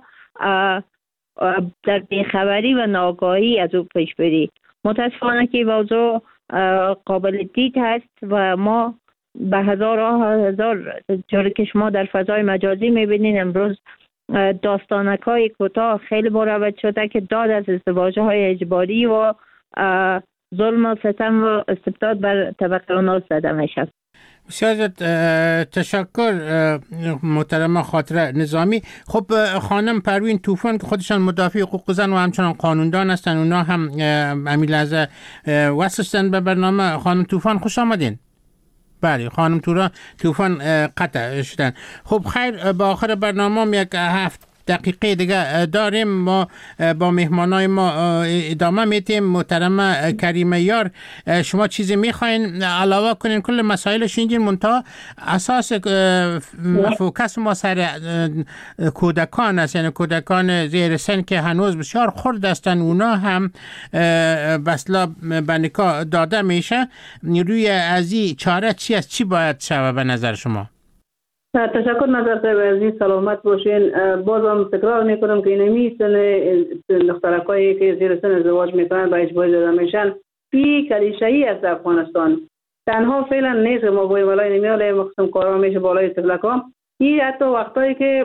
در بیخبری و ناآگاهی از او پیش بری. متاسفانه که موضوع قابل دید هست و ما به هزار جوری که شما در فضای مجازی میبینین امروز داستانک‌های کوتاه خیلی مروج شده که داد از ازدواج‌های اجباری و ظلم و ستم و استبداد بر طبقه اوناس زده میشه. بسیار تشکر محترمه خاطره نظامی. خب خانم پروین طوفان که خودشان مدافع حقوق زن و همچنان قانوندان هستن، اونا هم امی لحظه وصلشتن به برنامه. خانم طوفان خوش آمدین. بله خانم طوفان قطع شدن. خب خیر، با آخر برنامه یک 7 دقیقه دیگه داریم. ما با مهمانای ما ادامه میتیم. محترم کریم یار، شما چیزی میخواین علاوه کنین؟ کل مسائل شنیدین، منتها اساس فوکس ما سر کودکان است، یعنی کودکان زیر سن که هنوز بسیار خرد هستن، اونا هم بسلا به نکاح داده میشه. روی ازی چاره چی است؟ چی باید شود به نظر شما؟ تشکر نظر صاحب عزیز، سلامت باشین. بازم تکرار میکنم که اینمی سن دخترکایی که زیر سن ازدواج میکنن با اجباری داده میشن این کلیشه‌ای است در افغانستان. تنها فعلا نیست ما باید بالای نمیاله مخصوصا کارا میشه بالای تفلکا. این حتی وقتایی که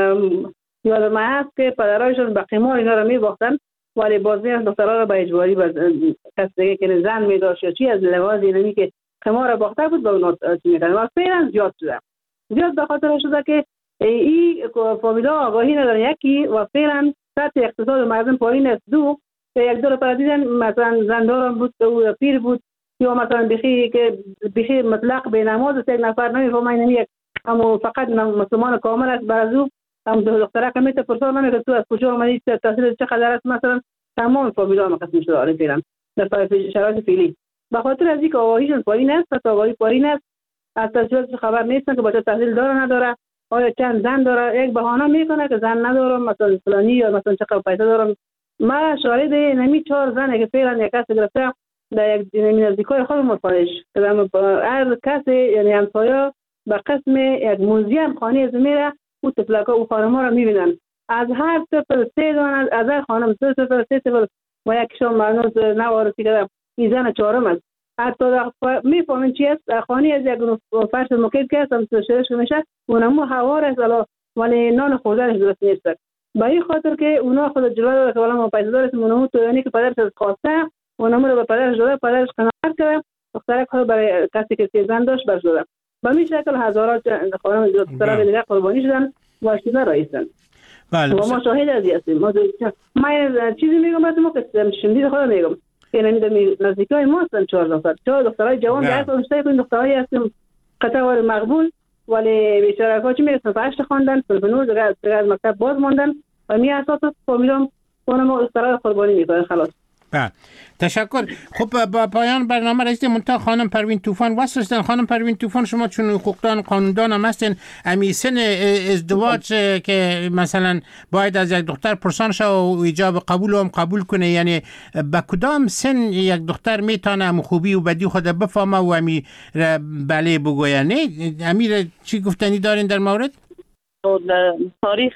یادم هست که پدرایشون به قمار اینا رو میباختن، ولی بازی از دخترها رو به اجباری کس دیگه که زن میداشت یا چی از لحاظ اینمی که قمار باخته بود به اونا میکنن و فعلا زیاد شده. زیاد به خاطر شده که این فامیلا آگاهی ندارن، یکی و فعلا سطح اقتصاد مردم پایین است، دو یک دور پر دیدن مثلا زنداران بود و پیر بود یا مثلا بخی مطلق به نماز یک نفر نمیفهمه این یک اما فقط مسلمان کامل است. بعضو هم دختره که میته پرسان نمیکنه تو از کجا اومدی، تحصیل چقدر است، مثلا تمام فامیلا مقسم شده آره فعلا در شرایط فعلی به خاطر از اینکه آگاهیشون پایین است، آگاهی پایین است، از تحصیلاتش خبر نیستن که بچه تحصیل داره نداره آیا چند زن داره، یک بهانه میکنه که زن ندارم مثلا فلانی یا مثلا چقدر پیسه دارم. ما شاهد نمی 4 زنه که فعلا یک کس گرفته در یک نزدیکای خود مفارش که هر کسی یعنی همسایه به قسم یک موزیم خانه از میره او تفلکا او خانم را میبینن از هر طفل 3 دانه از هر خانم 3 طفل و یکشون مرنوز نوارسی که این زن 4م است. حتی میفهمین چی است خانه از یک فرش مکید که هم شرش میشه اونمو هوار است ولی نان خوردنش درست نیست. به این خاطر که اونا خود جلوه داره که ما پیسه داریم اونمو تو یعنی که پدرش از خواسته اونمو رو به پدرش داده، پدرش قناعت کرده دخترک خود برای کسی که 3 زن داشت برش داده. به این شکل هزارات خانم دخترها دیگه قربانی شدن و اشتیده رایستن. بله و ما شاهد از هستیم. ما چیزی میگم برای ما که شمدید خود میگم که نزدیکای ما هستن 4 دختر 4 دخترای جوان در کنشته کنیم دخترایی هستیم قطعه مقبول ولی بیچاره ها چی میرسن 8 خواندن فلبنور دیگه از مکتب باز ماندن و می اساس فامیلام اونم دخترای قربانی میکنن خلاص. بله تشکر. خب با پایان برنامه رسیدیم. منتها خانم پروین طوفان واسطن. خانم پروین طوفان شما چون حقوقدان قانوندان هم هستین امی سن ازدواج که مثلا باید از یک دختر پرسان شه و ایجاب قبول هم قبول کنه یعنی با کدام سن یک دختر میتونه خوبی و بدی خود بفهمه و امی بله بگویه؟ نه امیر چی گفتنی دارین در مورد؟ تاریخ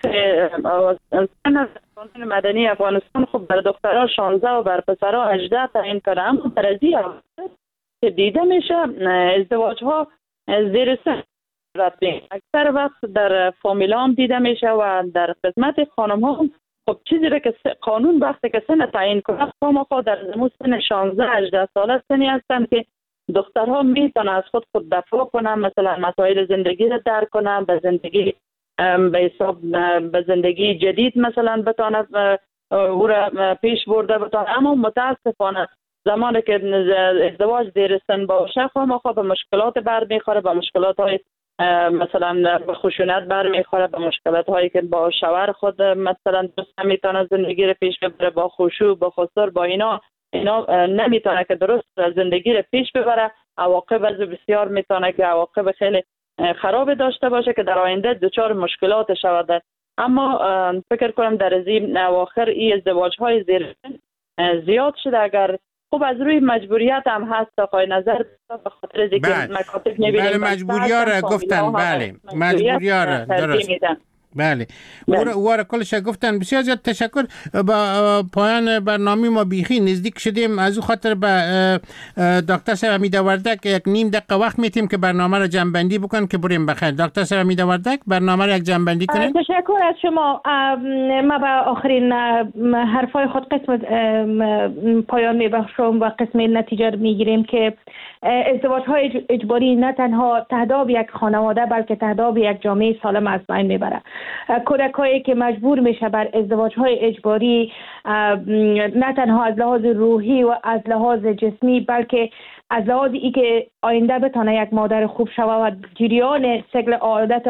سن قانون مدنی افغانستان خب بر دخترها 16 و بر پسرها 18 تعیین کرده، اما در از این که دیده میشه ازدواج ها زیر سن اکثر وقت در فامیلا هم دیده میشه و در خدمت خانم ها خب چیزی را که قانون وقتی که سن تعیین کنه خامخا در سن 16 18 ساله سنی هستند که دخترها میتونن از خود دفاع کنن، مثلا مسائل زندگی را درک کنن، به زندگی به حساب به زندگی جدید مثلا بتونه او را پیش برده بتونه. اما متاسفانه زمانی که ازدواج زیر سن باشه خامخا به مشکلات برمیخوره، به مشکلات های مثلا به خشونت برمیخوره، به مشکلات هایی که با شوهر خود مثلا دوست نمیتونه زندگی را پیش ببره، با خشوع با خسر با اینا نمیتونه که درست زندگی را پیش ببره. عواقب از بسیار میتونه که عواقب خیلی خراب داشته باشه که در آینده دچار مشکلات شود. اما فکر کنم در از این اواخر این ازدواج های زیر زیاد شده. اگر خب از روی مجبوریت هم هست آقای نظر به خاطر اینکه مکاتب میبینیم بله مجبوریت گفتن بله مجبوریت درست بله واره کلش گفتن. بسیار زیاد تشکر. با پایان برنامه ما بیخی نزدیک شدیم، از او خاطر به دکتر صاحب حمیده وردک یک نیم دقیقه وقت میتیم که برنامه را جمع بندی بکن که بریم بخیر. دکتر صاحب حمیده وردک برنامه را یک جمع بندی کنین. تشکر از شما. ما به آخرین حرفای خود قسم پایان میبخشم و قسم نتیجه میگیریم که ازدواج های اجباری نه تنها تهداب یک خانواده بلکه تهداب یک جامعه سالم از بین میبره. کودکایی که مجبور میشه بر ازدواج های اجباری نه تنها از لحاظ روحی و از لحاظ جسمی بلکه از لحاظ ای که آینده بتونه یک مادر خوب شوه و جریان سیکل عادت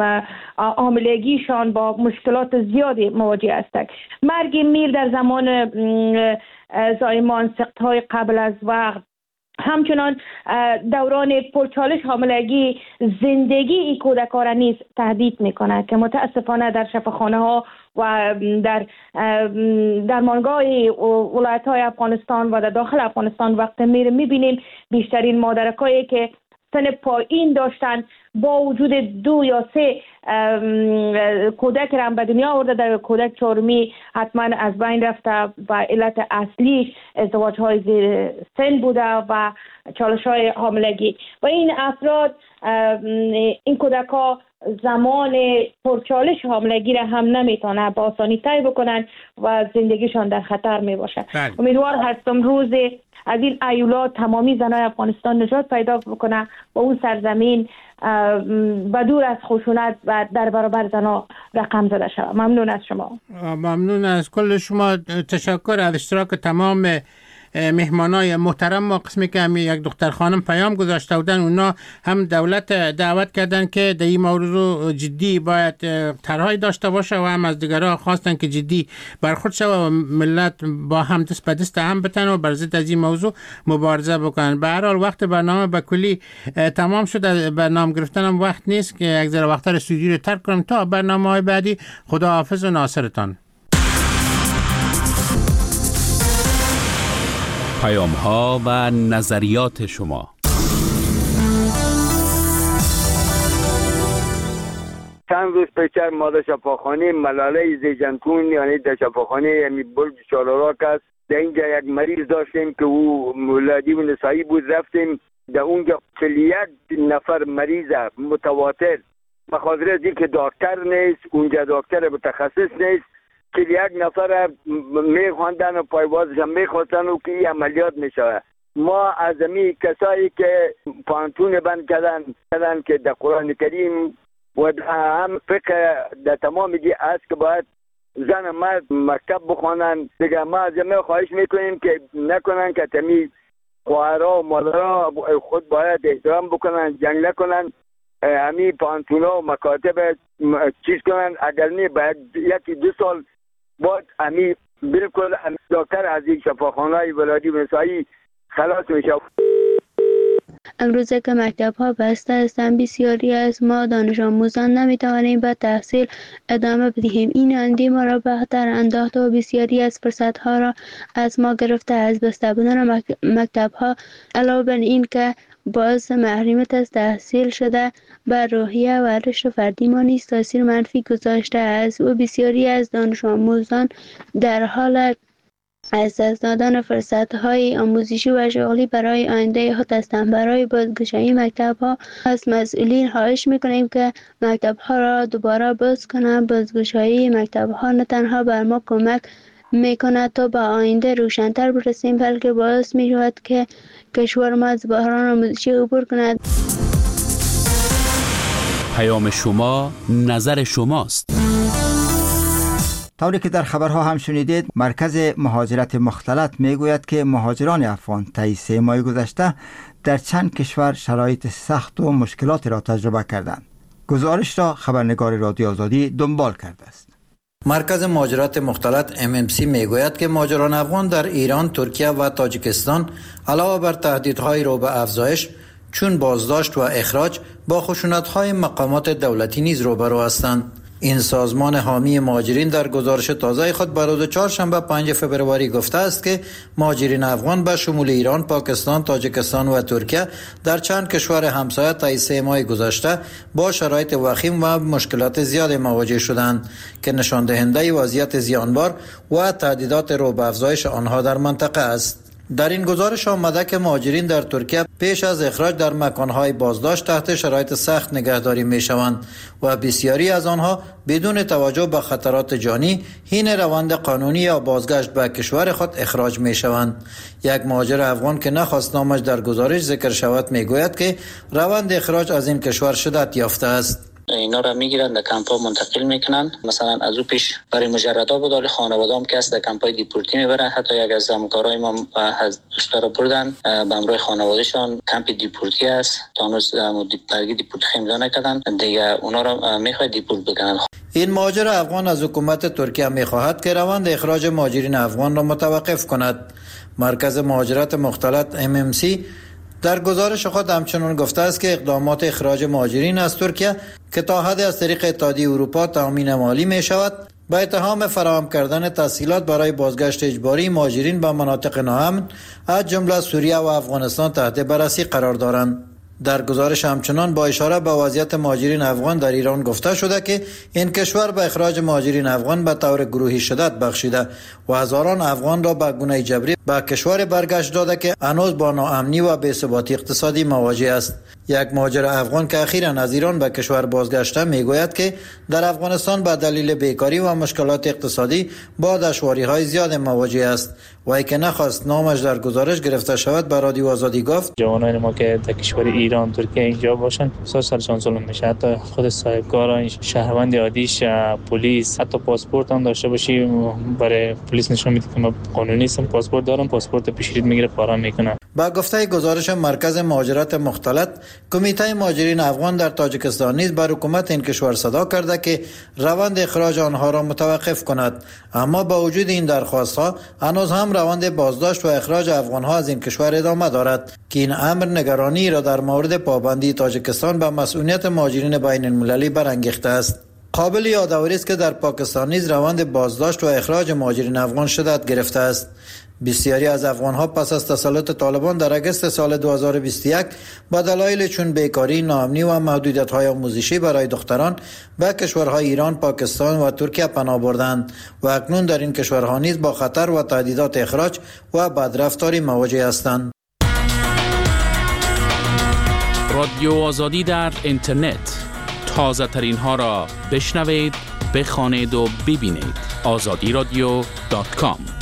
حاملگیشان با مشکلات زیادی مواجه هستند. مرگ میر در زمان زایمان، سقط های قبل از وقت، همچنان دوران پرچالش حاملگی زندگی این کودکان را نیز تهدید میکنه که متاسفانه در شفاخانه ها و در درمانگاه ولایت های افغانستان و در داخل افغانستان وقت میبینیم بیشترین مادرکایی که سن پایین داشتن با وجود 2 یا 3 کودک را به دنیا آورده، در کودک 4می حتما از بین رفته و علت اصلی ازدواج های زیر سن بوده و چالش های حاملگی و این افراد این کودک ها زمان پرچالش حاملگی را هم نمیتونه با آسانی طی بکنن و زندگیشان در خطر می باشه. امیدوار هستم روز از این ایولات تمامی زنای افغانستان نجات پیدا بکنه و اون سرزمین و دور از خشونت و در برابر زنا رقم زده شود. ممنون از شما. ممنون از کل شما. تشکر از اشتراک تمام مهمانای محترم ما قسمی که هم یک دختر خانم پیام گذاشته بودن، اونا هم دولت دعوت کردن که در این موضوع جدی باید طرحی داشته باشه و هم از دیگرها خواستن که جدی برخورد شود و ملت با هم دست به دست هم بتن و بر ضد از این موضوع مبارزه بکنن. به هر حال وقت برنامه به کلی تمام شد، برنامه گرفتنم وقت نیست که یک ذره وقت استودیو رو ترک کنم. تا برنامه‌های بعدی خداحافظ و ناصرتان. پیام‌ها و نظریات شما. چند روز پیش ما در شفاخانه ملاله زیجنتون یعنی در شفاخانه برج چالوراک است، در اینجا یک مریض داشتیم که او مولادی و نسایی بود. رفتیم در اونجا 41 نفر مریض متواتر، بخاطر از اینکه دکتر نیست اونجا، دکتر متخصص نیست، 41 نفر میخواندن و پایوازش هم میخواستن و که این عملیات میشود. ما از امی کسایی که پانتون بند کردن که در قرآن کریم و هم فقه در تمام دی است که باید زن و مرد مکتب بخوانن دیگه. ما از امی خواهش میکنیم که نکنن که تمی خواهرها و مادرها خود باید احترام بکنن، جنگ نکنن، همی پانتونا و مکاتب چیز کنن. اگر نه باید 1-2 سال بعد همی بالکل دکتر از این شفاخانه‌های ولادی و نسایی خلاص میشه. امروزه که مکتب ها بسته هستند، بسیاری از ما دانش آموزان نمیتوانیم به تحصیل ادامه بدهیم. این اندی ما را به خطر انداخته و بسیاری از فرصت ها را از ما گرفته. از بسته بودن مکتب ها علاوه بر این که باعث محرومیت از تحصیل شده، بر روحیه و رشد فردی ما نیز تاثیر منفی گذاشته است و بسیاری از دانش آموزان در حال از دست دادن فرصت‌های آموزشی و شغلی برای آینده خود هستند. برای بازگشایی مکتب‌ها از مسئولین خواهش می‌کنیم که مکتب‌ها را دوباره باز کنند. بازگشایی مکتب‌ها نه تنها بر ما کمک می‌کند تا به آینده روشن‌تر برسیم، بلکه باعث می‌شود که کشور ما از بحران آموزشی عبور کند. پیام شما، نظر شماست. طوری که در خبرها هم شنیدید، مرکز مهاجرت مختلط میگوید که مهاجران افغان طی 3 ماه گذشته در چند کشور شرایط سخت و مشکلات را تجربه کردند. گزارش را خبرنگار رادیو آزادی دنبال کرده است. مرکز مهاجرت مختلط MMC میگوید که مهاجران افغان در ایران، ترکیه و تاجیکستان علاوه بر تهدیدهای رو به افزایش چون بازداشت و اخراج با خشونت‌های مقامات دولتی نیز روبرو هستند. این سازمان حامی مهاجرین در گزارش تازه خود بر روز چهارشنبه 5 فبروری گفته است که مهاجرین افغان به شمول ایران، پاکستان، تاجیکستان و ترکیه در چند کشور همسایه طی 3 ماه گذشته با شرایط وخیم و مشکلات زیاد مواجه شدند که نشان دهنده وضعیت زیانبار و تهدیدات رو به افزایش آنها در منطقه است. در این گزارش آمده که مهاجرین در ترکیه پیش از اخراج در مکانهای بازداشت تحت شرایط سخت نگهداری می شوند و بسیاری از آنها بدون توجه به خطرات جانی حین روند قانونی یا بازگشت به کشور خود اخراج می شوند. یک مهاجر افغان که نخواست نامش در گزارش ذکر شود می گوید که روند اخراج از این کشور شدت یافته است. اینا را میگیرن در کمپ ها منتقل میکنن. مثلا از او پیش برای مجردا بود، ولی خانواده هم که است در کمپ های دیپورتی میبرن. حتی یک از همکارای ما از دوستا را بردن به همراه خانوادهشان کمپ دیپورتی است تا هنوز برگی دیپورتی امضا نکردن دیگه، اونا را میخواد دیپورت بکنن. این مهاجر افغان از حکومت ترکیه میخواهد که روند اخراج مهاجرین افغان را متوقف کند. مرکز مهاجرت مختلط MMC در گزارش خود همچنان گفته است که اقدامات اخراج مهاجرین از ترکیه که تا حد از طریق اتحادیه اروپا تامین مالی می شود، با اتهام فراهم کردن تسهیلات برای بازگشت اجباری مهاجرین به مناطق ناامن از جمله سوریه و افغانستان تحت بررسی قرار دارند. در گزارش همچنان با اشاره به وضعیت مهاجرین افغان در ایران گفته شده که این کشور به اخراج مهاجرین افغان به طور گروهی شدت بخشیده و هزاران افغان را به گونه جبری به کشور برگشت داده که هنوز با ناامنی و بی‌ثباتی اقتصادی مواجه است. یک مهاجر افغان که اخیراً از ایران به کشور بازگشته میگوید که در افغانستان به دلیل بیکاری و مشکلات اقتصادی با دشواری‌های زیاد مواجه است وی که نخواست نامش در گزارش گرفته شود به رادیو آزادی گفت جوانان ما که در کشور ایران ترکیه اینجا باشن بسیار سرشان ظلم میشه. حتی خود صاحبکار شهروند عادیش پلیس حتی پاسپورت هم داشته باشی برای پلیس نشون میده که ما قانونی نیستم، پاسپورت دارم، پاسپورت پیشگیری میگیره پاره میکنه. با گفته گزارش مرکز مهاجرت مختلط، کمیته مهاجرین افغان در تاجیکستان نیز بر حکومت این کشور صدا کرده که روند اخراج آنها را متوقف کند، اما با وجود این درخواست ها هنوز هم روند بازداشت و اخراج افغان ها از این کشور ادامه دارد که این امر نگرانی را در مورد پابندی تاجیکستان به مسئولیت مهاجرین بین المللی برانگیخته است. قابل یادآوری است که در پاکستان نیز روند بازداشت و اخراج مهاجرین افغان شدت گرفته است. بسیاری از افغان‌ها پس از تسلط طالبان در اگست سال 2021 با دلایل چون بیکاری، ناامنی و محدودیت‌های آموزشی برای دختران به کشورهای ایران، پاکستان و ترکیه پناه بردند و اکنون در این کشورها نیز با خطر و تهدیدات اخراج و بدرفتاری مواجه هستند. رادیو آزادی در اینترنت، تازه ترین ها را بشنوید، بخوانید و ببینید. azadiradio.com